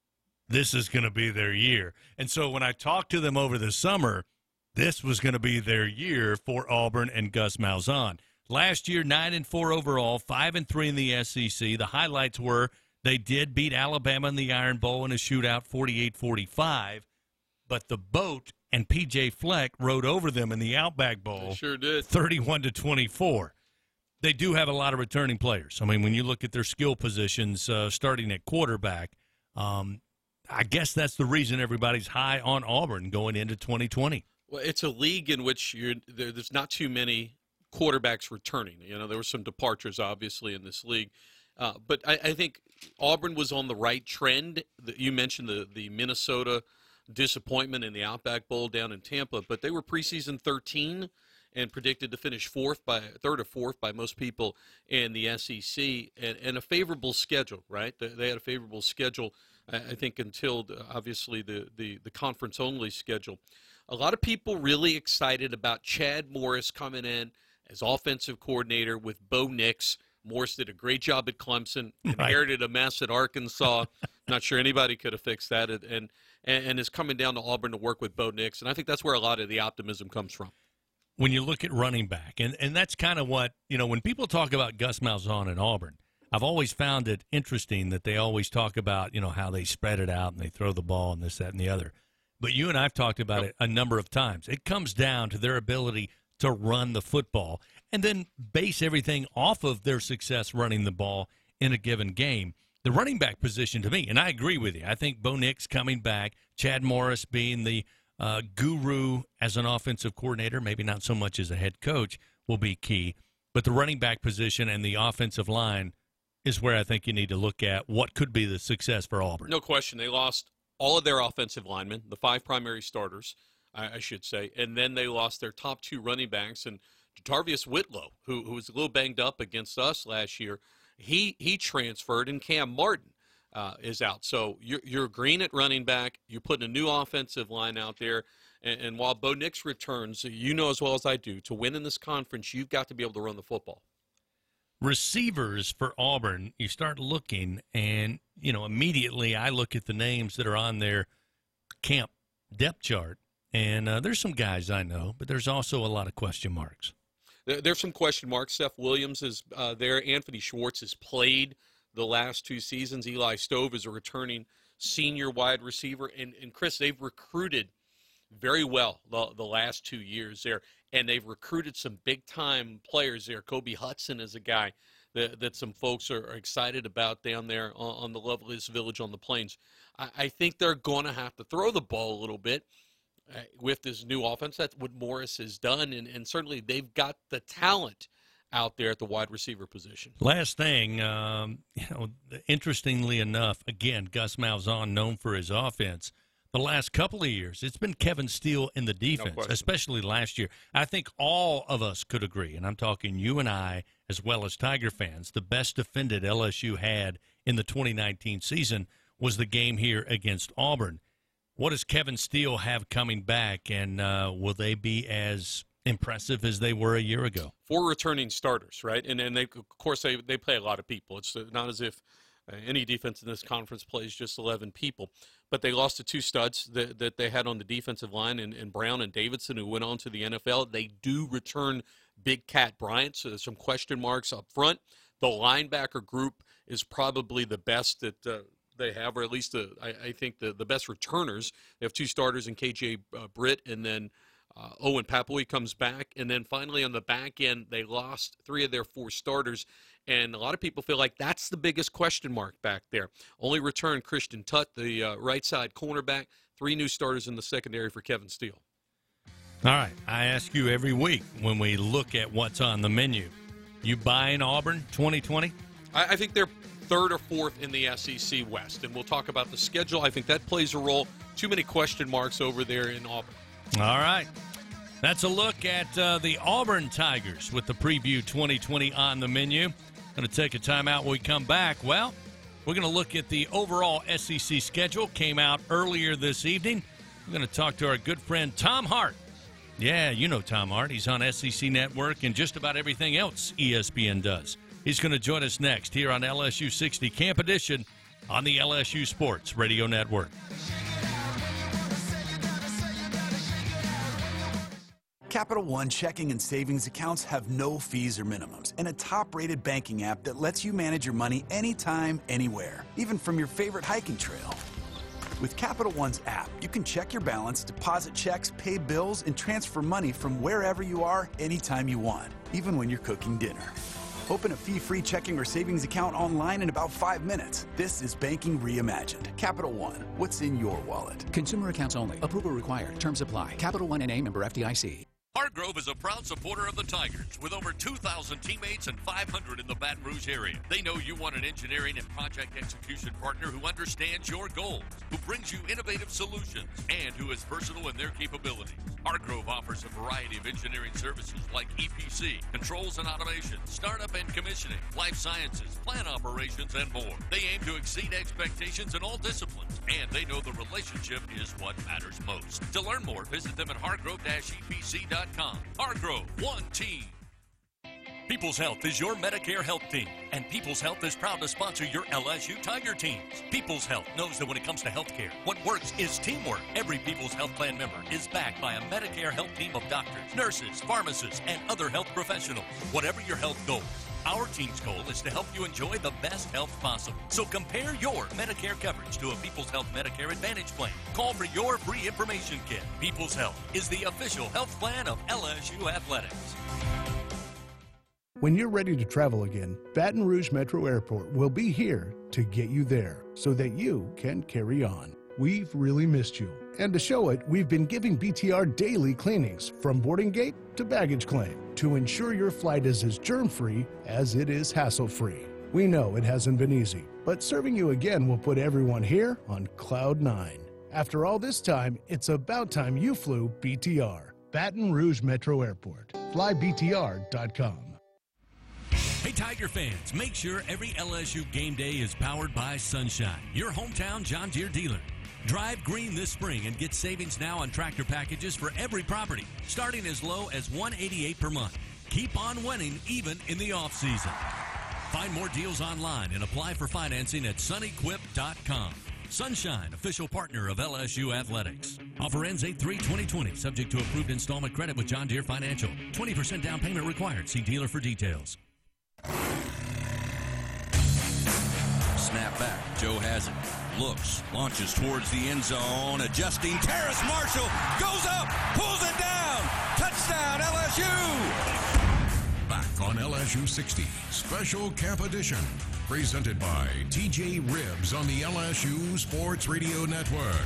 S5: this is going to be their year. And so when I talked to them over the summer, this was going to be their year for Auburn and Gus Malzahn. Last year, nine and four overall, five and three in the S E C. The highlights were they did beat Alabama in the Iron Bowl in a shootout, forty-eight forty-five, but the boat and P J Fleck rode over them in the Outback Bowl.
S6: They sure did.
S5: thirty-one to twenty-four. They do have a lot of returning players. I mean, when you look at their skill positions, uh, starting at quarterback, um, I guess that's the reason everybody's high on Auburn going into twenty twenty.
S6: Well, it's a league in which you're, there, there's not too many quarterbacks returning. You know, there were some departures, obviously, in this league. Uh, but I, I think Auburn was on the right trend. You mentioned the, the Minnesota disappointment in the Outback Bowl down in Tampa, but they were preseason thirteen and predicted to finish fourth by third or fourth by most people in the S E C, and, and a favorable schedule, right? They, they had a favorable schedule, I, I think, until the, obviously the, the, the conference-only schedule. A lot of people really excited about Chad Morris coming in as offensive coordinator with Bo Nix. Morris did a great job at Clemson, inherited a mess at Arkansas. Not sure anybody could have fixed that, and, and and is coming down to Auburn to work with Bo Nix, and I think that's where a lot of the optimism comes from.
S5: When you look at running back, and, and that's kind of what, you know, when people talk about Gus Malzahn and Auburn, I've always found it interesting that they always talk about, you know, how they spread it out and they throw the ball and this, that, and the other. But you and I have talked about it a number of times. It comes down to their ability to run the football and then base everything off of their success running the ball in a given game. The running back position, to me, and I agree with you, I think Bo Nix coming back, Chad Morris being the uh, guru as an offensive coordinator, maybe not so much as a head coach, will be key. But the running back position and the offensive line is where I think you need to look at what could be the success for Auburn.
S6: No question. They lost all of their offensive linemen, the five primary starters, I, I should say, and then they lost their top two running backs, and Tarvius Whitlow, who, who was a little banged up against us last year, he he transferred, and Cam Martin uh, is out. So you're, you're green at running back. You're putting a new offensive line out there. And, and while Bo Nix returns, you know as well as I do, to win in this conference, you've got to be able to run the football.
S5: Receivers for Auburn, you start looking, and, you know, immediately I look at the names that are on their camp depth chart. And uh, there's some guys I know, but there's also a lot of question marks.
S6: There's some question marks. Seth Williams is uh, there. Anthony Schwartz has played the last two seasons. Eli Stove is a returning senior wide receiver. And, and Chris, they've recruited very well the, the last two years there. And they've recruited some big-time players there. Kobe Hudson is a guy that, that some folks are, are excited about down there on, on the Lovelace Village on the Plains. I, I think they're going to have to throw the ball a little bit Uh, with this new offense. That's what Morris has done, and, and certainly they've got the talent out there at the wide receiver position.
S5: Last thing, um, you know, interestingly enough, again, Gus Malzahn, known for his offense, the last couple of years, it's been Kevin Steele in the defense,
S6: No
S5: especially last year. I think all of us could agree, and I'm talking you and I as well as Tiger fans, the best defended L S U had in the twenty nineteen season was the game here against Auburn. What does Kevin Steele have coming back, and uh, will they be as impressive as they were a year ago?
S6: Four returning starters, right? And and they, of course, they, they play a lot of people. It's not as if uh, any defense in this conference plays just eleven people. But they lost to two studs that, that they had on the defensive line, in, in Brown and Davidson, who went on to the N F L. They do return Big Cat Bryant, so there's some question marks up front. The linebacker group is probably the best that uh, they have, or at least the, I, I think the, the best returners. They have two starters in K J uh, Britt, and then uh, Owen Papui comes back. And then finally on the back end, they lost three of their four starters. And a lot of people feel like that's the biggest question mark back there. Only returned Christian Tutt, the uh, right side cornerback. Three new starters in the secondary for Kevin Steele.
S5: All right. I ask you every week when we look at what's on the menu. You buying Auburn twenty twenty?
S6: I, I think they're third or fourth in the S E C West. And we'll talk about the schedule. I think that plays a role. Too many question marks over there in Auburn.
S5: All right. That's a look at uh, the Auburn Tigers with the preview twenty twenty on the menu. Going to take a timeout when we come back. Well, we're going to look at the overall S E C schedule. Came out earlier this evening. We're going to talk to our good friend Tom Hart. Yeah, you know Tom Hart. He's on S E C Network and just about everything else E S P N does. He's going to join us next here on L S U sixty Camp Edition on the L S U Sports Radio Network.
S12: Capital One checking and savings accounts have no fees or minimums, and a top-rated banking app that lets you manage your money anytime, anywhere, even from your favorite hiking trail. With Capital One's app, you can check your balance, deposit checks, pay bills, and transfer money from wherever you are, anytime you want, even when you're cooking dinner. Open a fee-free checking or savings account online in about five minutes. This is banking reimagined. Capital One, what's in your wallet?
S13: Consumer accounts only. Approval required. Terms apply. Capital One N A member F D I C.
S2: Hargrove is a proud supporter of the Tigers with over two thousand teammates and five hundred in the Baton Rouge area. They know you want an engineering and project execution partner who understands your goals, who brings you innovative solutions, and who is versatile in their capabilities. Hargrove offers a variety of engineering services like E P C, controls and automation, startup and commissioning, life sciences, plant operations, and more. They aim to exceed expectations in all disciplines, and they know the relationship is what matters most. To learn more, visit them at hargrove dash E P C dot com. Hargrove, one team. People's Health is your Medicare health team, and People's Health is proud to sponsor your L S U Tiger teams. People's Health knows that when it comes to health care, what works is teamwork. Every People's Health Plan member is backed by a Medicare health team of doctors, nurses, pharmacists, and other health professionals. Whatever your health goals, our team's goal is to help you enjoy the best health possible. So compare your Medicare coverage to a People's Health Medicare Advantage plan. Call for your free information kit. People's Health is the official health plan of L S U Athletics.
S8: When you're ready to travel again, Baton Rouge Metro Airport will be here to get you there so that you can carry on. We've really missed you. And to show it, we've been giving B T R daily cleanings from boarding gate to baggage claim to ensure your flight is as germ-free as it is hassle-free. We know it hasn't been easy, but serving you again will put everyone here on cloud nine. After all this time, it's about time you flew B T R. Baton Rouge Metro Airport. fly B T R dot com.
S14: Hey, Tiger fans, make sure every L S U game day is powered by Sunshine, your hometown John Deere dealer. Drive green this spring and get savings now on tractor packages for every property, starting as low as one hundred eighty-eight dollars per month. Keep on winning even in the off-season. Find more deals online and apply for financing at sunequip dot com. Sunshine, official partner of L S U Athletics. Offer ends eight three twenty twenty, subject to approved installment credit with John Deere Financial. twenty percent down payment required. See dealer for details.
S15: Snap back. Joe has it. Looks, launches towards the end zone, adjusting. Terrace Marshall goes up, pulls it down. Touchdown, L S U.
S1: Back on L S U sixty, Special Camp Edition, presented by T J Ribs on the L S U Sports Radio Network.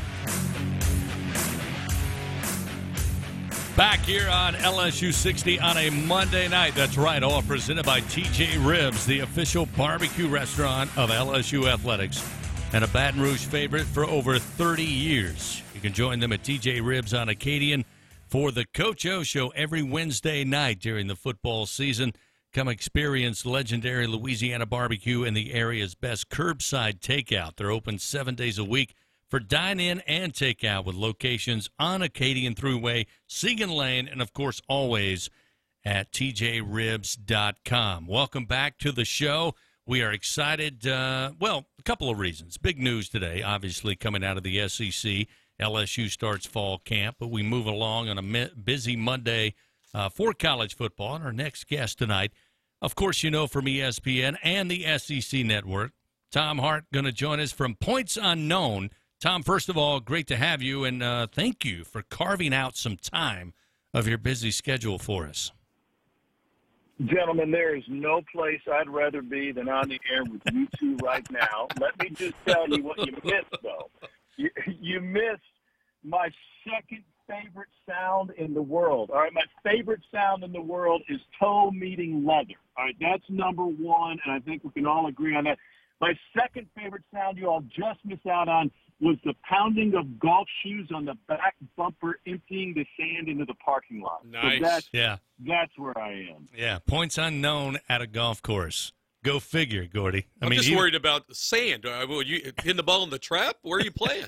S5: Back here on L S U sixty on a Monday night. That's right, all presented by T J Ribs, the official barbecue restaurant of L S U Athletics and a Baton Rouge favorite for over thirty years. You can join them at T J Ribs on Acadian for the Coach O Show every Wednesday night during the football season. Come experience legendary Louisiana barbecue and the area's best curbside takeout. They're open seven days a week for dine-in and takeout with locations on Acadian Thruway, Segan Lane, and, of course, always at T J ribs dot com. Welcome back to the show. We are excited, uh, well, a couple of reasons. Big news today, obviously, coming out of the S E C. L S U starts fall camp, but we move along on a busy Monday uh, for college football. And our next guest tonight, of course, you know from E S P N and the S E C Network, Tom Hart going to join us from Points Unknown. Tom, first of all, great to have you, and uh, thank you for carving out some time of your busy schedule for us.
S16: Gentlemen, there is no place I'd rather be than on the air with you two right now. Let me just tell you what you missed, though. You, you missed my second favorite sound in the world. All right, my favorite sound in the world is toe meeting leather. All right, that's number one, and I think we can all agree on that. My second favorite sound you all just missed out on was the pounding of golf shoes on the back bumper, emptying the sand into the parking lot.
S6: Nice.
S16: So that's,
S5: yeah.
S16: That's where I am.
S5: Yeah, Points Unknown at a golf course. Go figure, Gordy. I
S6: I'm
S5: mean,
S6: just
S5: he,
S6: worried about the sand. Uh, Will you hitting the ball in the trap? Where are you playing?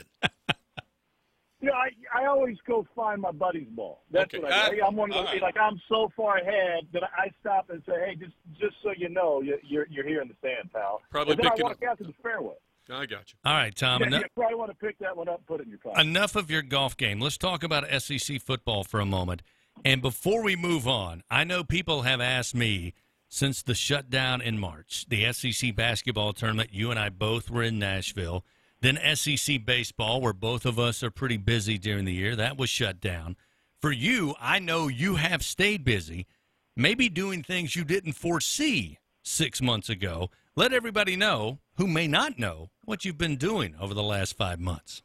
S16: You know, I, I always go find my buddy's ball. That's
S6: Okay.
S16: what I do.
S6: Uh,
S16: I'm one of those,
S6: right.
S16: like, I'm so far ahead that I stop and say, hey, just just so you know, you- you're you're here in the sand, pal.
S6: Probably
S16: and then I
S6: picking
S16: walk
S6: up-
S16: out to the fairway.
S6: I got you.
S5: All right, Tom.
S16: Yeah,
S5: enough,
S16: you probably want to pick that one up and put it in your pocket.
S5: enough of your golf game. Let's talk about S E C football for a moment. And before we move on, I know people have asked me since the shutdown in March, the S E C basketball tournament, you and I both were in Nashville, then S E C baseball, where both of us are pretty busy during the year, that was shut down. For you, I know you have stayed busy, maybe doing things you didn't foresee six months ago. Let everybody know, who may not know, what you've been doing over the last five months.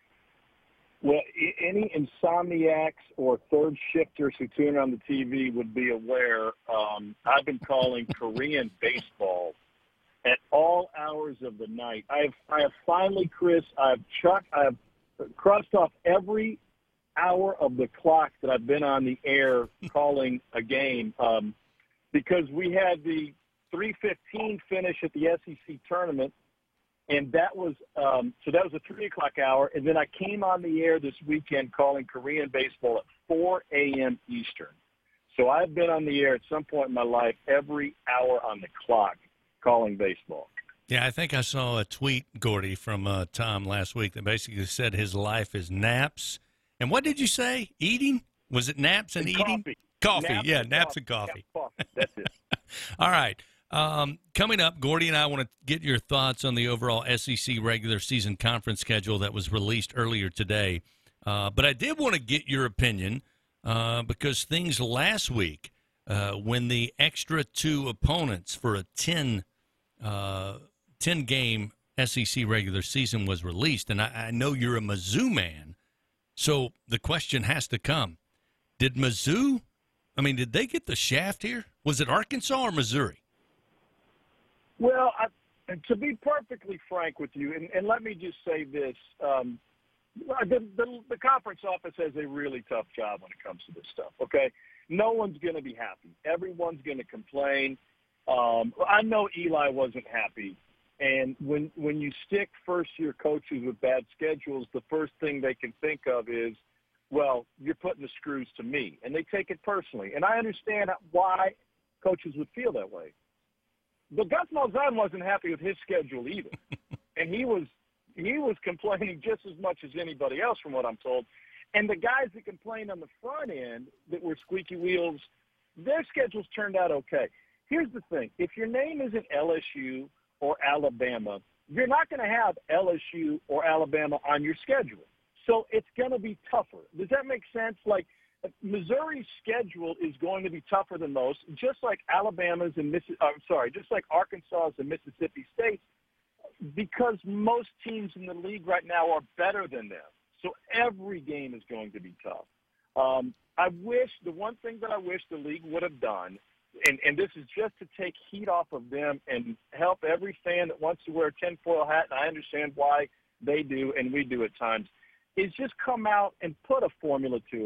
S16: Well, i- any insomniacs or third shifters who tune on the T V would be aware. Um, I've been calling Korean baseball at all hours of the night. I have, I have finally, Chris, I've chucked, I have crossed off every hour of the clock that I've been on the air calling a game um, because we had the three fifteen finish at the S E C tournament. And that was um, so that was a three o'clock hour, and then I came on the air this weekend calling Korean baseball at four a.m. Eastern. So I've been on the air at some point in my life every hour on the clock calling baseball.
S5: Yeah, I think I saw a tweet, Gordy, from uh, Tom last week that basically said his life is naps. And what did you say? Eating? Was it naps and,
S16: And
S5: eating?
S16: coffee.
S5: Coffee,
S16: Naps
S5: yeah,
S16: and
S5: naps
S16: coffee.
S5: and coffee.
S16: Yeah, coffee. That's it.
S5: All right. Um, coming up, Gordy and I want to get your thoughts on the overall S E C regular season conference schedule that was released earlier today. Uh, but I did want to get your opinion uh, because things last week, uh, when the extra two opponents for a ten, uh, ten game S E C regular season was released, and I, I know you're a Mizzou man, so the question has to come. Did Mizzou, I mean, did they get the shaft here? Was it Arkansas or Missouri?
S16: Well, I, and to be perfectly frank with you, and, and let me just say this, um, the, the, the conference office has a really tough job when it comes to this stuff, okay? No one's going to be happy. Everyone's going to complain. Um, I know Eli wasn't happy. And when when you stick first-year coaches with bad schedules, the first thing they can think of is, well, you're putting the screws to me. And they take it personally. And I understand why coaches would feel that way. But Gus Malzahn wasn't happy with his schedule either. And he was he was complaining just as much as anybody else from what I'm told. And the guys that complained on the front end that were squeaky wheels, their schedules turned out okay. Here's the thing. If your name isn't L S U or Alabama, you're not going to have L S U or Alabama on your schedule. So it's going to be tougher. Does that make sense? Like, Missouri's schedule is going to be tougher than most, just like Alabama's and Missi- I'm sorry, just like Arkansas's and Mississippi State's, because most teams in the league right now are better than them. So every game is going to be tough. Um, I wish the one thing that I wish the league would have done, and, and this is just to take heat off of them and help every fan that wants to wear a tinfoil hat, and I understand why they do and we do at times, is just come out and put a formula to it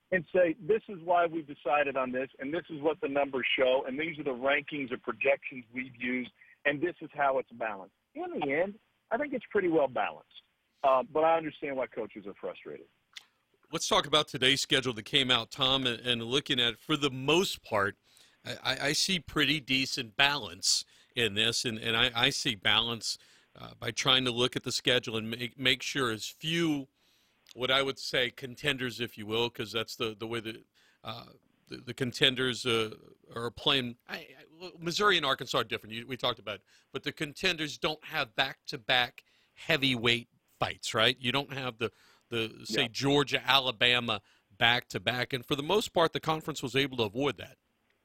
S16: and say, this is why we decided on this, and this is what the numbers show, and these are the rankings or projections we've used, and this is how it's balanced. In the end, I think it's pretty well balanced. Uh, but I understand why coaches are frustrated.
S6: Let's talk about today's schedule that came out, Tom, and, and looking at it, for the most part, I, I see pretty decent balance in this, and, and I, I see balance uh, by trying to look at the schedule and make, make sure as few, what I would say, contenders, if you will, because that's the, the way that uh, the, the contenders uh, are playing. I, I, Missouri and Arkansas are different. You, we talked about it. But the contenders don't have back-to-back heavyweight fights, right? You don't have the, the say, yeah. Georgia, Alabama back-to-back. And for the most part, the conference was able to avoid that.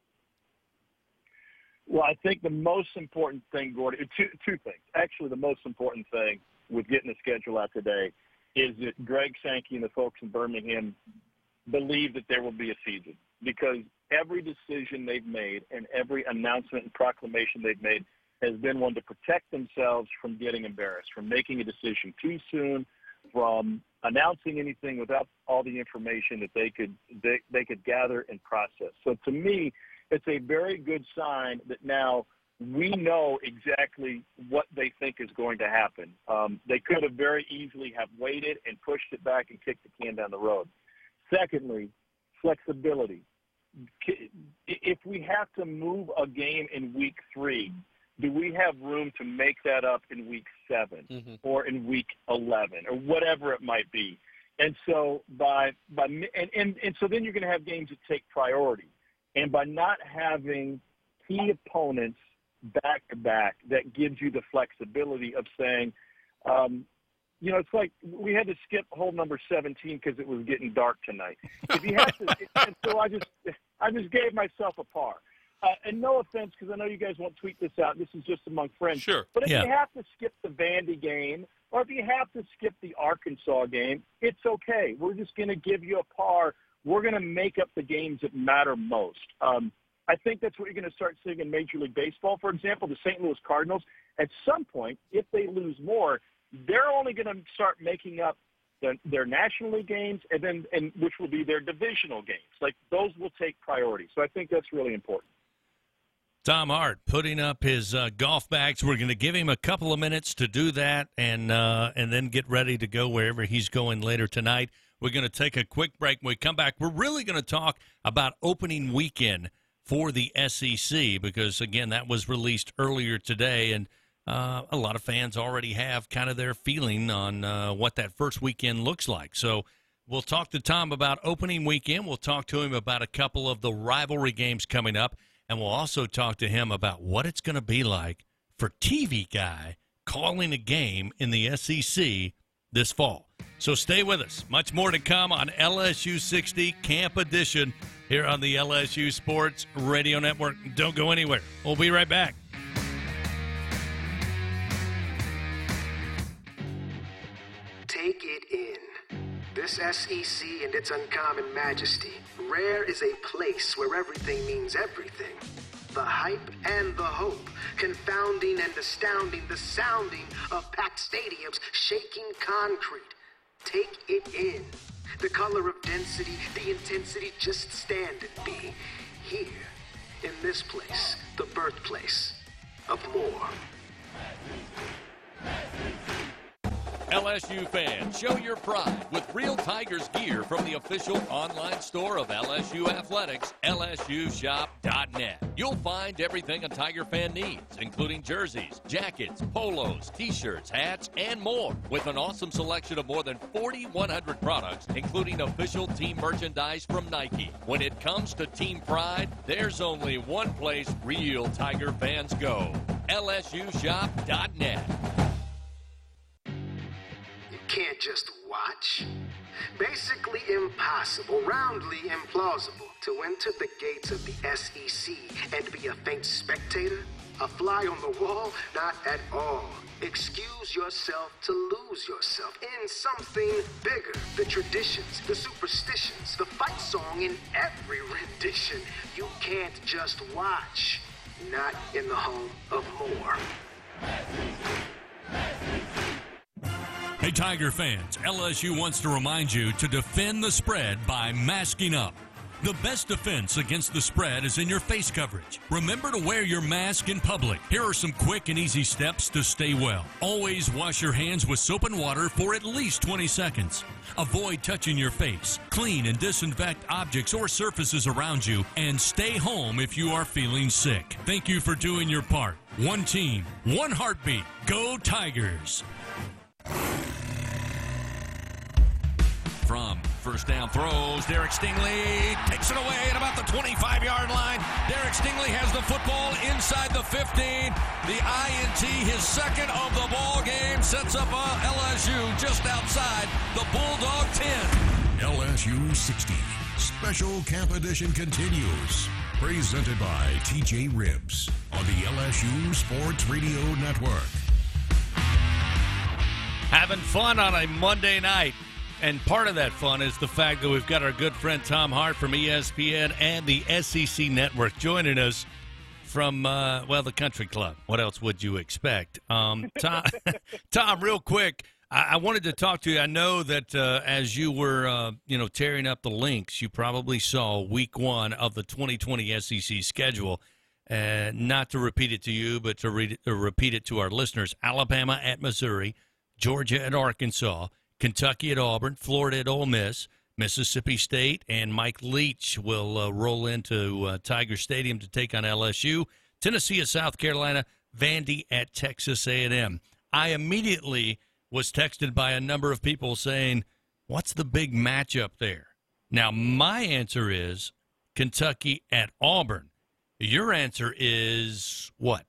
S16: Well, I think the most important thing, Gordon, two, two things. Actually, the most important thing with getting the schedule out today is that Greg Sankey and the folks in Birmingham believe that there will be a season, because every decision they've made and every announcement and proclamation they've made has been one to protect themselves from getting embarrassed, from making a decision too soon, from announcing anything without all the information that they could they, they could gather and process. So to me, it's a very good sign that now we know exactly what they think is going to happen. Um, they could have very easily have waited and pushed it back and kicked the can down the road. Secondly, flexibility. If we have to move a game in week three, do we have room to make that up in week seven mm-hmm. or in week eleven or whatever it might be? And so by by and, and, and so then you're going to have games that take priority. And by not having key opponents back to back, that gives you the flexibility of saying, um, you know, it's like we had to skip hole number seventeen because it was getting dark tonight. If you have to, and so I just, I just gave myself a par. Uh, and no offense, because I know you guys won't tweet this out. This is just among friends.
S6: Sure.
S16: But if
S6: yeah.
S16: you have to skip the Vandy game, or if you have to skip the Arkansas game, it's okay. We're just going to give you a par. We're going to make up the games that matter most. Um, I think that's what you're going to start seeing in Major League Baseball. For example, the Saint Louis Cardinals, at some point, if they lose more, they're only going to start making up the, their National League games, and then and which will be their divisional games. Like, those will take priority. So I think that's really important.
S5: Tom Hart putting up his uh, golf bags. We're going to give him a couple of minutes to do that and uh, and then get ready to go wherever he's going later tonight. We're going to take a quick break. When we come back, we're really going to talk about opening weekend for the S E C because, again, that was released earlier today, and uh, a lot of fans already have kind of their feeling on uh, what that first weekend looks like. So we'll talk to Tom about opening weekend. We'll talk to him about a couple of the rivalry games coming up. And we'll also talk to him about what it's going to be like for T V Guy calling a game in the S E C this fall. So stay with us. Much more to come on L S U sixty Camp Edition here on the L S U Sports Radio Network. Don't go anywhere. We'll be right back.
S7: Take it in. This S E C and its uncommon majesty. Rare is a place where everything means everything. The hype and the hope, confounding and astounding the sounding of packed stadiums shaking concrete. Take it in. The color of density, the intensity, just stand and be. Here, in this place, the birthplace of more.
S2: L S U fans, show your pride with Real Tigers gear from the official online store of L S U Athletics, L S U shop dot net. You'll find everything a Tiger fan needs, including jerseys, jackets, polos, t-shirts, hats, and more, with an awesome selection of more than forty-one hundred products, including official team merchandise from Nike. When it comes to team pride, there's only one place real Tiger fans go, L S U shop dot net.
S7: Can't just watch? Basically impossible, roundly implausible to enter the gates of the S E C and be a faint spectator? A fly on the wall? Not at all. Excuse yourself to lose yourself in something bigger. The traditions, the superstitions, the fight song in every rendition. You can't just watch. Not in the home of more.
S14: Hey, Tiger fans, L S U wants to remind you to defend the spread by masking up. The best defense against the spread is in your face coverage. Remember to wear your mask in public. Here are some quick and easy steps to stay well. Always wash your hands with soap and water for at least twenty seconds. Avoid touching your face. Clean and disinfect objects or surfaces around you, and stay home if you are feeling sick. Thank you for doing your part. One team, one heartbeat. Go Tigers! From first down throws, Derek Stingley takes it away at about the twenty-five-yard line. Derek Stingley has the football inside the fifteen. The I N T, his second of the ball game, sets up a L S U just outside the Bulldog ten.
S1: L S U sixty. Special Camp Edition continues. Presented by T J Ribs on the L S U Sports Radio Network.
S5: Having fun on a Monday night. And part of that fun is the fact that we've got our good friend Tom Hart from E S P N and the S E C Network joining us from, uh, well, the Country Club. What else would you expect? Um, Tom, Tom, real quick, I, I wanted to talk to you. I know that uh, as you were, uh, you know, tearing up the links, you probably saw week one of the twenty twenty S E C schedule. Uh, not to repeat it to you, but to, read it, to repeat it to our listeners. Alabama at Missouri, Georgia at Arkansas, Kentucky at Auburn, Florida at Ole Miss, Mississippi State, and Mike Leach will uh, roll into uh, Tiger Stadium to take on L S U. Tennessee at South Carolina, Vandy at Texas A and M. I immediately was texted by a number of people saying, what's the big matchup there? Now, my answer is Kentucky at Auburn. Your answer is what?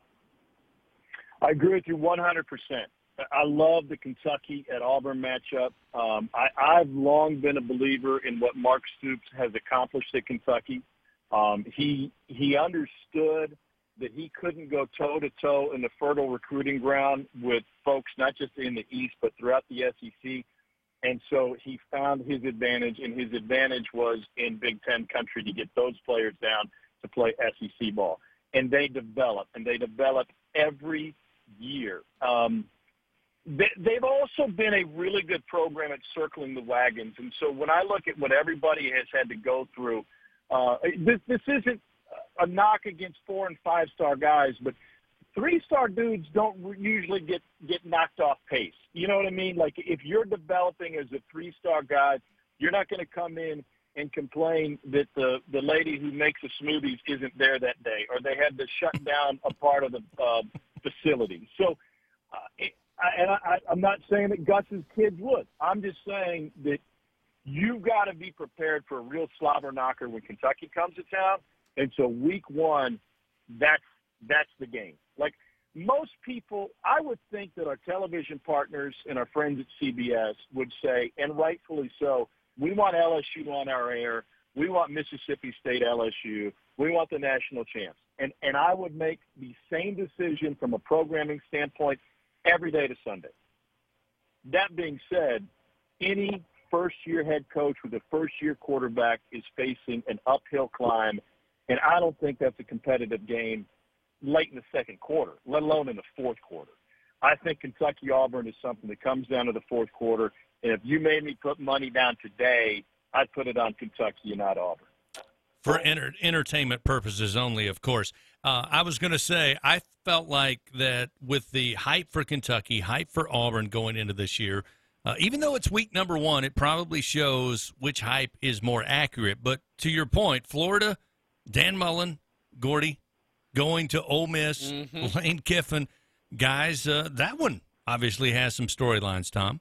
S16: I agree with you one hundred percent. I love the Kentucky at Auburn matchup. Um, I, I've long been a believer in what Mark Stoops has accomplished at Kentucky. Um, he he understood that he couldn't go toe-to-toe in the fertile recruiting ground with folks not just in the East but throughout the S E C. And so he found his advantage, and his advantage was in Big Ten country to get those players down to play S E C ball. And they develop, and they develop every year. Um, They've also been a really good program at circling the wagons. And so when I look at what everybody has had to go through, uh, this, this isn't a knock against four- and five-star guys, but three-star dudes don't usually get, get knocked off pace. You know what I mean? Like if you're developing as a three-star guy, you're not going to come in and complain that the, the lady who makes the smoothies isn't there that day, or they had to shut down a part of the uh, facility. So uh, it, I, and I, I'm not saying that Gus's kids would. I'm just saying that you've got to be prepared for a real slobber knocker when Kentucky comes to town. And so week one, that's that's the game. Like most people, I would think that our television partners and our friends at C B S would say, and rightfully so, we want L S U on our air. We want Mississippi State L S U. We want the national champs. And and I would make the same decision from a programming standpoint every day to Sunday. That being said, any first-year head coach with a first-year quarterback is facing an uphill climb, and I don't think that's a competitive game late in the second quarter, let alone in the fourth quarter. I think Kentucky-Auburn is something that comes down to the fourth quarter, and if you made me put money down today, I'd put it on Kentucky and not Auburn.
S5: For enter- entertainment purposes only, of course. Uh, I was going to say, I felt like that with the hype for Kentucky, hype for Auburn going into this year, uh, even though it's week number one, it probably shows which hype is more accurate. But to your point, Florida, Dan Mullen, Gordy, going to Ole Miss, mm-hmm. Lane Kiffin, guys, uh, that one obviously has some storylines, Tom.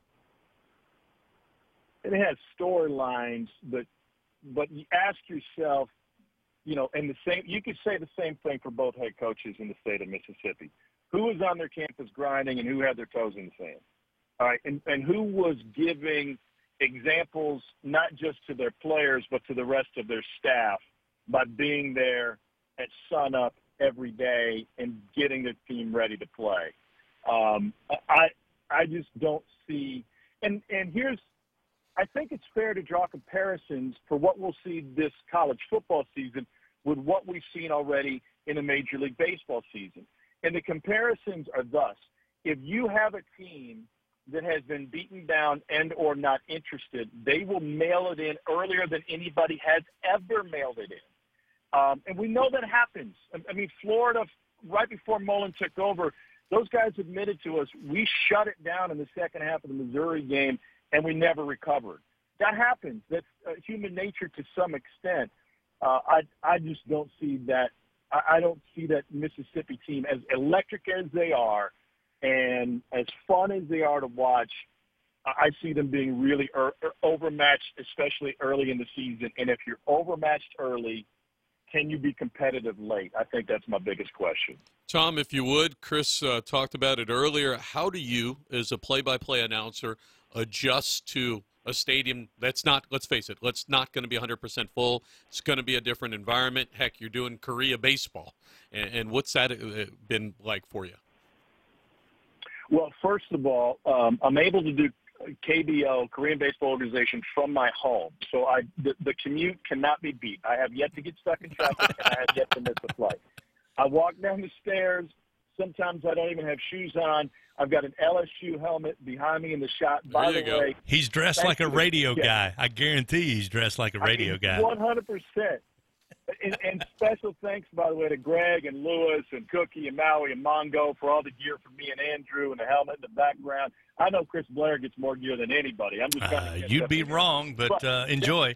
S16: It has storylines, but but you ask yourself, you know, and the same, you could say the same thing for both head coaches in the state of Mississippi. Who was on their campus grinding and who had their toes in the sand? All right, and, and who was giving examples not just to their players but to the rest of their staff by being there at sunup every day and getting the team ready to play. Um, I I just don't see, and and here's, I think it's fair to draw comparisons for what we'll see this college football season with what we've seen already in a Major League Baseball season. And the comparisons are thus. If you have a team that has been beaten down and or not interested, they will mail it in earlier than anybody has ever mailed it in. Um, and we know that happens. I mean, Florida, right before Mullen took over, those guys admitted to us, we shut it down in the second half of the Missouri game, and we never recovered. That happens. That's uh, human nature to some extent. Uh, I I just don't see that. I, I don't see that Mississippi team, as electric as they are and as fun as they are to watch, I see them being really er, er, overmatched, especially early in the season. And if you're overmatched early, can you be competitive late? I think that's my biggest question.
S6: Tom, if you would, Chris uh, talked about it earlier. How do you, as a play-by-play announcer, adjust to a stadium that's not, let's face it, let's not going to be one hundred percent full. It's going to be a different environment. Heck, you're doing Korea baseball. And, and what's that been like for you?
S16: Well, first of all, um, I'm able to do K B O, Korean Baseball Organization, from my home. So I, the, the commute cannot be beat. I have yet to get stuck in traffic, and I have yet to miss a flight. I walk down the stairs. Sometimes I don't even have shoes on. I've got an L S U helmet behind me in the shot.
S5: There
S16: By
S5: you
S16: the
S5: go.
S16: way,
S5: he's dressed like a radio guy. I guarantee he's dressed like a radio
S16: I mean,
S5: guy.
S16: one hundred percent. And, and special thanks, by the way, to Greg and Lewis and Cookie and Maui and Mongo for all the gear for me and Andrew and the helmet in the background. I know Chris Blair gets more gear than anybody. I'm just trying
S5: Uh,
S16: to catch
S5: you'd
S16: up
S5: be
S16: with him.
S5: wrong, but uh, enjoy.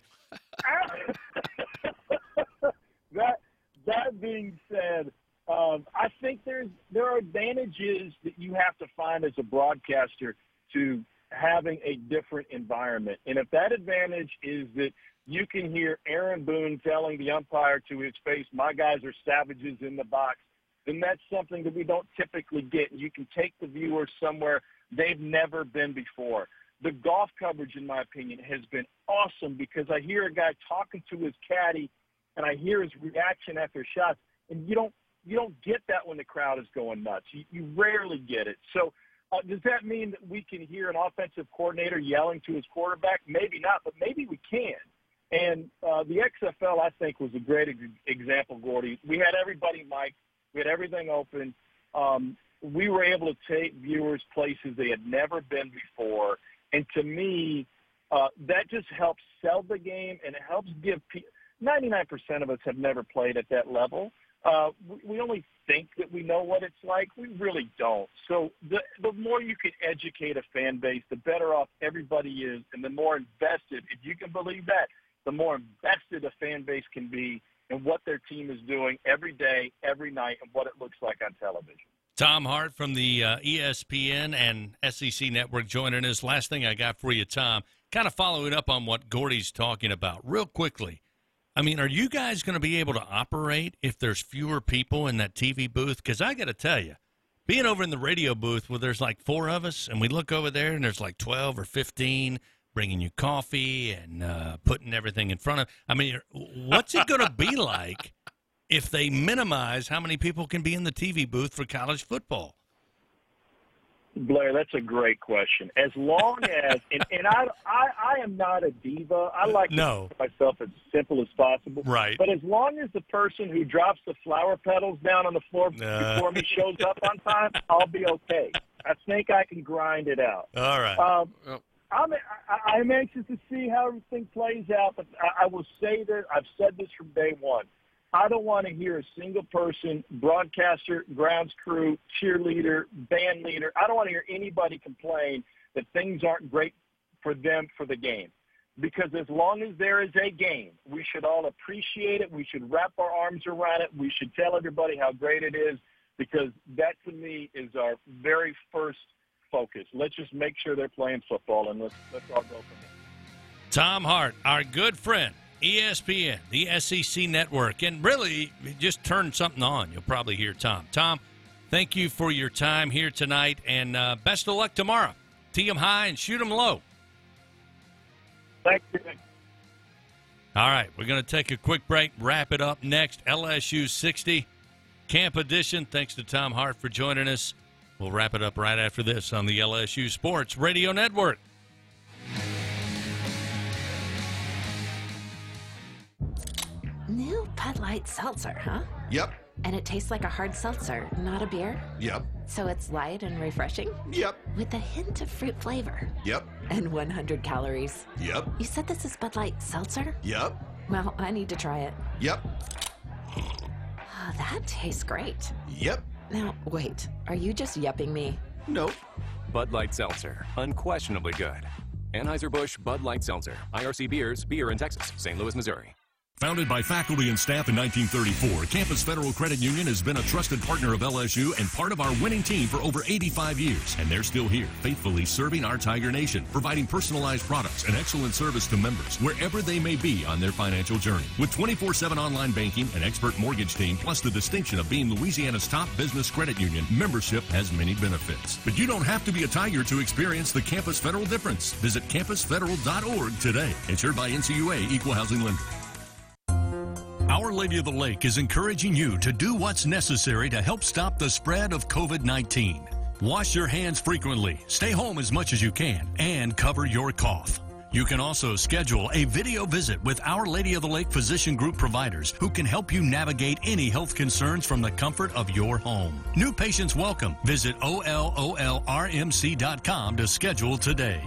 S16: that that being said, um, I think there's there are advantages that you have to find as a broadcaster to having a different environment. And if that advantage is that you can hear Aaron Boone telling the umpire to his face, my guys are savages in the box, then that's something that we don't typically get. You can take the viewers somewhere they've never been before. The golf coverage, in my opinion, has been awesome because I hear a guy talking to his caddy and I hear his reaction after shots, and you don't you don't get that when the crowd is going nuts. You, you rarely get it. So uh, does that mean that we can hear an offensive coordinator yelling to his quarterback? Maybe not, but maybe we can. And uh, the X F L, I think, was a great ex- example, Gordy. We had everybody mic'd. We had everything open. Um, we were able to take viewers places they had never been before. And to me, uh, that just helps sell the game, and it helps give people – ninety-nine percent of us have never played at that level. Uh, we, we only think that we know what it's like. We really don't. So the, the more you can educate a fan base, the better off everybody is, and the more invested, if you can believe that, the more invested a fan base can be in what their team is doing every day, every night, and what it looks like on television.
S5: Tom Hart from the uh, E S P N and S E C Network joining us. Last thing I got for you, Tom, kind of following up on what Gordy's talking about real quickly. I mean, are you guys going to be able to operate if there's fewer people in that T V booth? Because I got to tell you, being over in the radio booth where there's like four of us, and we look over there and there's like twelve or fifteen bringing you coffee and uh, putting everything in front of. I mean, what's it going to be like if they minimize how many people can be in the T V booth for college football?
S16: Blair, that's a great question. As long as, and, and I, I, I am not a diva. I like
S5: no.
S16: to keep myself as simple as possible.
S5: Right.
S16: But as long as the person who drops the flower petals down on the floor
S5: uh.
S16: before me shows up on time, I'll be okay. I think I can grind it out.
S5: All right.
S16: Um,
S6: oh.
S16: I'm, I, I'm anxious to see how everything plays out, but I, I will say that I've said this from day one. I don't want to hear a single person, broadcaster, grounds crew, cheerleader, band leader. I don't want to hear anybody complain that things aren't great for them for the game. Because as long as there is a game, we should all appreciate it. We should wrap our arms around it. We should tell everybody how great it is, because that, to me, is our very first focus. Let's just make sure they're playing football, and let's, let's all go from there.
S5: Tom Hart, our good friend, E S P N, the S E C Network, and really just turn something on. You'll probably hear Tom. Tom, thank you for your time here tonight, and uh, best of luck tomorrow. Tee 'em high and shoot 'em low.
S16: Thank you.
S5: All right, we're going to take a quick break, wrap it up next. L S U sixty, Camp Edition. Thanks to Tom Hart for joining us. We'll wrap it up right after this on the L S U Sports Radio Network.
S9: New Bud Light Seltzer, huh?
S17: Yep.
S9: And it tastes like a hard seltzer, not a beer?
S17: Yep.
S9: So it's light and refreshing?
S17: Yep.
S9: With a hint of fruit flavor?
S17: Yep.
S9: And one hundred calories?
S17: Yep.
S9: You said this is Bud Light Seltzer?
S17: Yep.
S9: Well, I need to try it.
S17: Yep.
S9: Oh, that tastes great.
S17: Yep.
S9: Now, wait. Are you just yupping me?
S17: Nope.
S11: Bud Light Seltzer. Unquestionably good. Anheuser-Busch Bud Light Seltzer. I R C Beers, beer in Texas, Saint Louis, Missouri.
S1: Founded by faculty and staff in nineteen thirty-four, Campus Federal Credit Union has been a trusted partner of L S U and part of our winning team for over eighty-five years. And they're still here, faithfully serving our Tiger Nation, providing personalized products and excellent service to members wherever they may be on their financial journey. With twenty-four seven online banking, an expert mortgage team, plus the distinction of being Louisiana's top business credit union, membership has many benefits. But you don't have to be a Tiger to experience the Campus Federal difference. Visit campus federal dot org today. Insured by N C U A, Equal Housing Lender.
S14: Our Lady of the Lake is encouraging you to do what's necessary to help stop the spread of COVID nineteen. Wash your hands frequently, stay home as much as you can, and cover your cough. You can also schedule a video visit with Our Lady of the Lake Physician Group providers who can help you navigate any health concerns from the comfort of your home. New patients welcome. Visit O L O L R M C dot com to schedule today.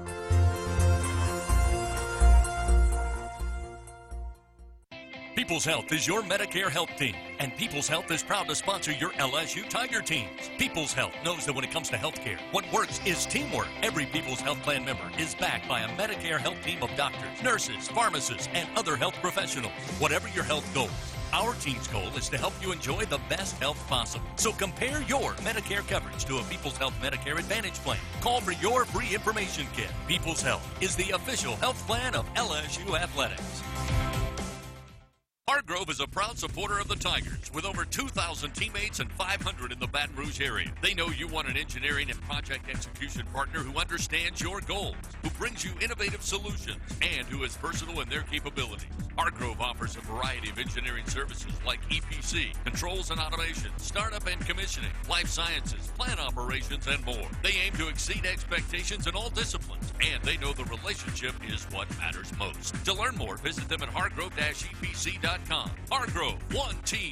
S2: People's Health is your Medicare health team, and People's Health is proud to sponsor your L S U Tiger teams. People's Health knows that when it comes to health care, what works is teamwork. Every People's Health Plan member is backed by a Medicare health team of doctors, nurses, pharmacists, and other health professionals. Whatever your health goals, our team's goal is to help you enjoy the best health possible. So compare your Medicare coverage to a People's Health Medicare Advantage plan. Call for your free information kit. People's Health is the official health plan of L S U Athletics. Hargrove is a proud supporter of the Tigers with over two thousand teammates and five hundred in the Baton Rouge area. They know you want an engineering and project execution partner who understands your goals, who brings you innovative solutions, and who is versatile in their capabilities. Hargrove offers a variety of engineering services like E P C, controls and automation, startup and commissioning, life sciences, plant operations, and more. They aim to exceed expectations in all disciplines, and they know the relationship is what matters most. To learn more, visit them at hargrove dash E P C dot com. Hargrove, one team.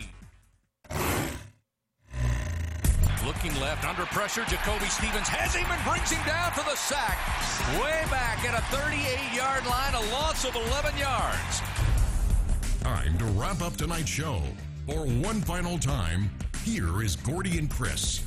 S18: Looking left, under pressure, Jacoby Stevens has him and brings him down for the sack. Way back at a thirty-eight-yard line, a loss of eleven yards.
S1: Time to wrap up tonight's show. For one final time, here is Gordy and Chris.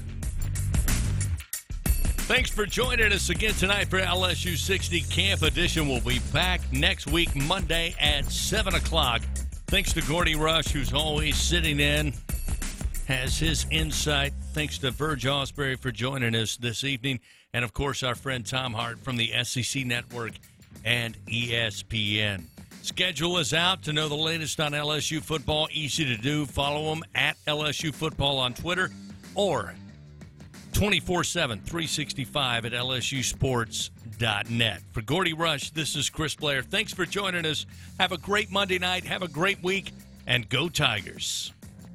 S5: Thanks for joining us again tonight for L S U sixty Camp Edition. We'll be back next week, Monday at seven o'clock. Thanks to Gordy Rush, who's always sitting in, has his insight. Thanks to Verge Osbury for joining us this evening. And, of course, our friend Tom Hart from the S E C Network and E S P N. Schedule is out to know the latest on L S U football. Easy to do. Follow them at L S U Football on Twitter or twenty-four seven, three sixty-five at L S U sports dot net. For Gordy Rush, this is Chris Blair. Thanks for joining us. Have a great Monday night. Have a great week. And go Tigers.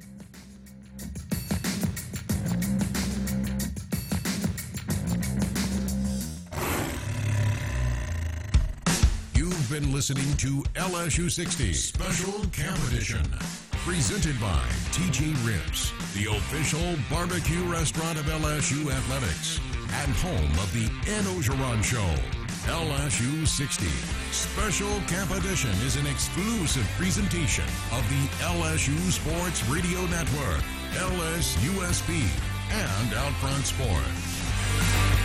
S1: You've been listening to L S U sixty Special Camp Edition. Presented by T J Ribs, the official barbecue restaurant of L S U Athletics and home of the Ed Ogeron Show. L S U sixty Special Camp Edition is an exclusive presentation of the L S U Sports Radio Network, L S U S P, and Outfront Sports.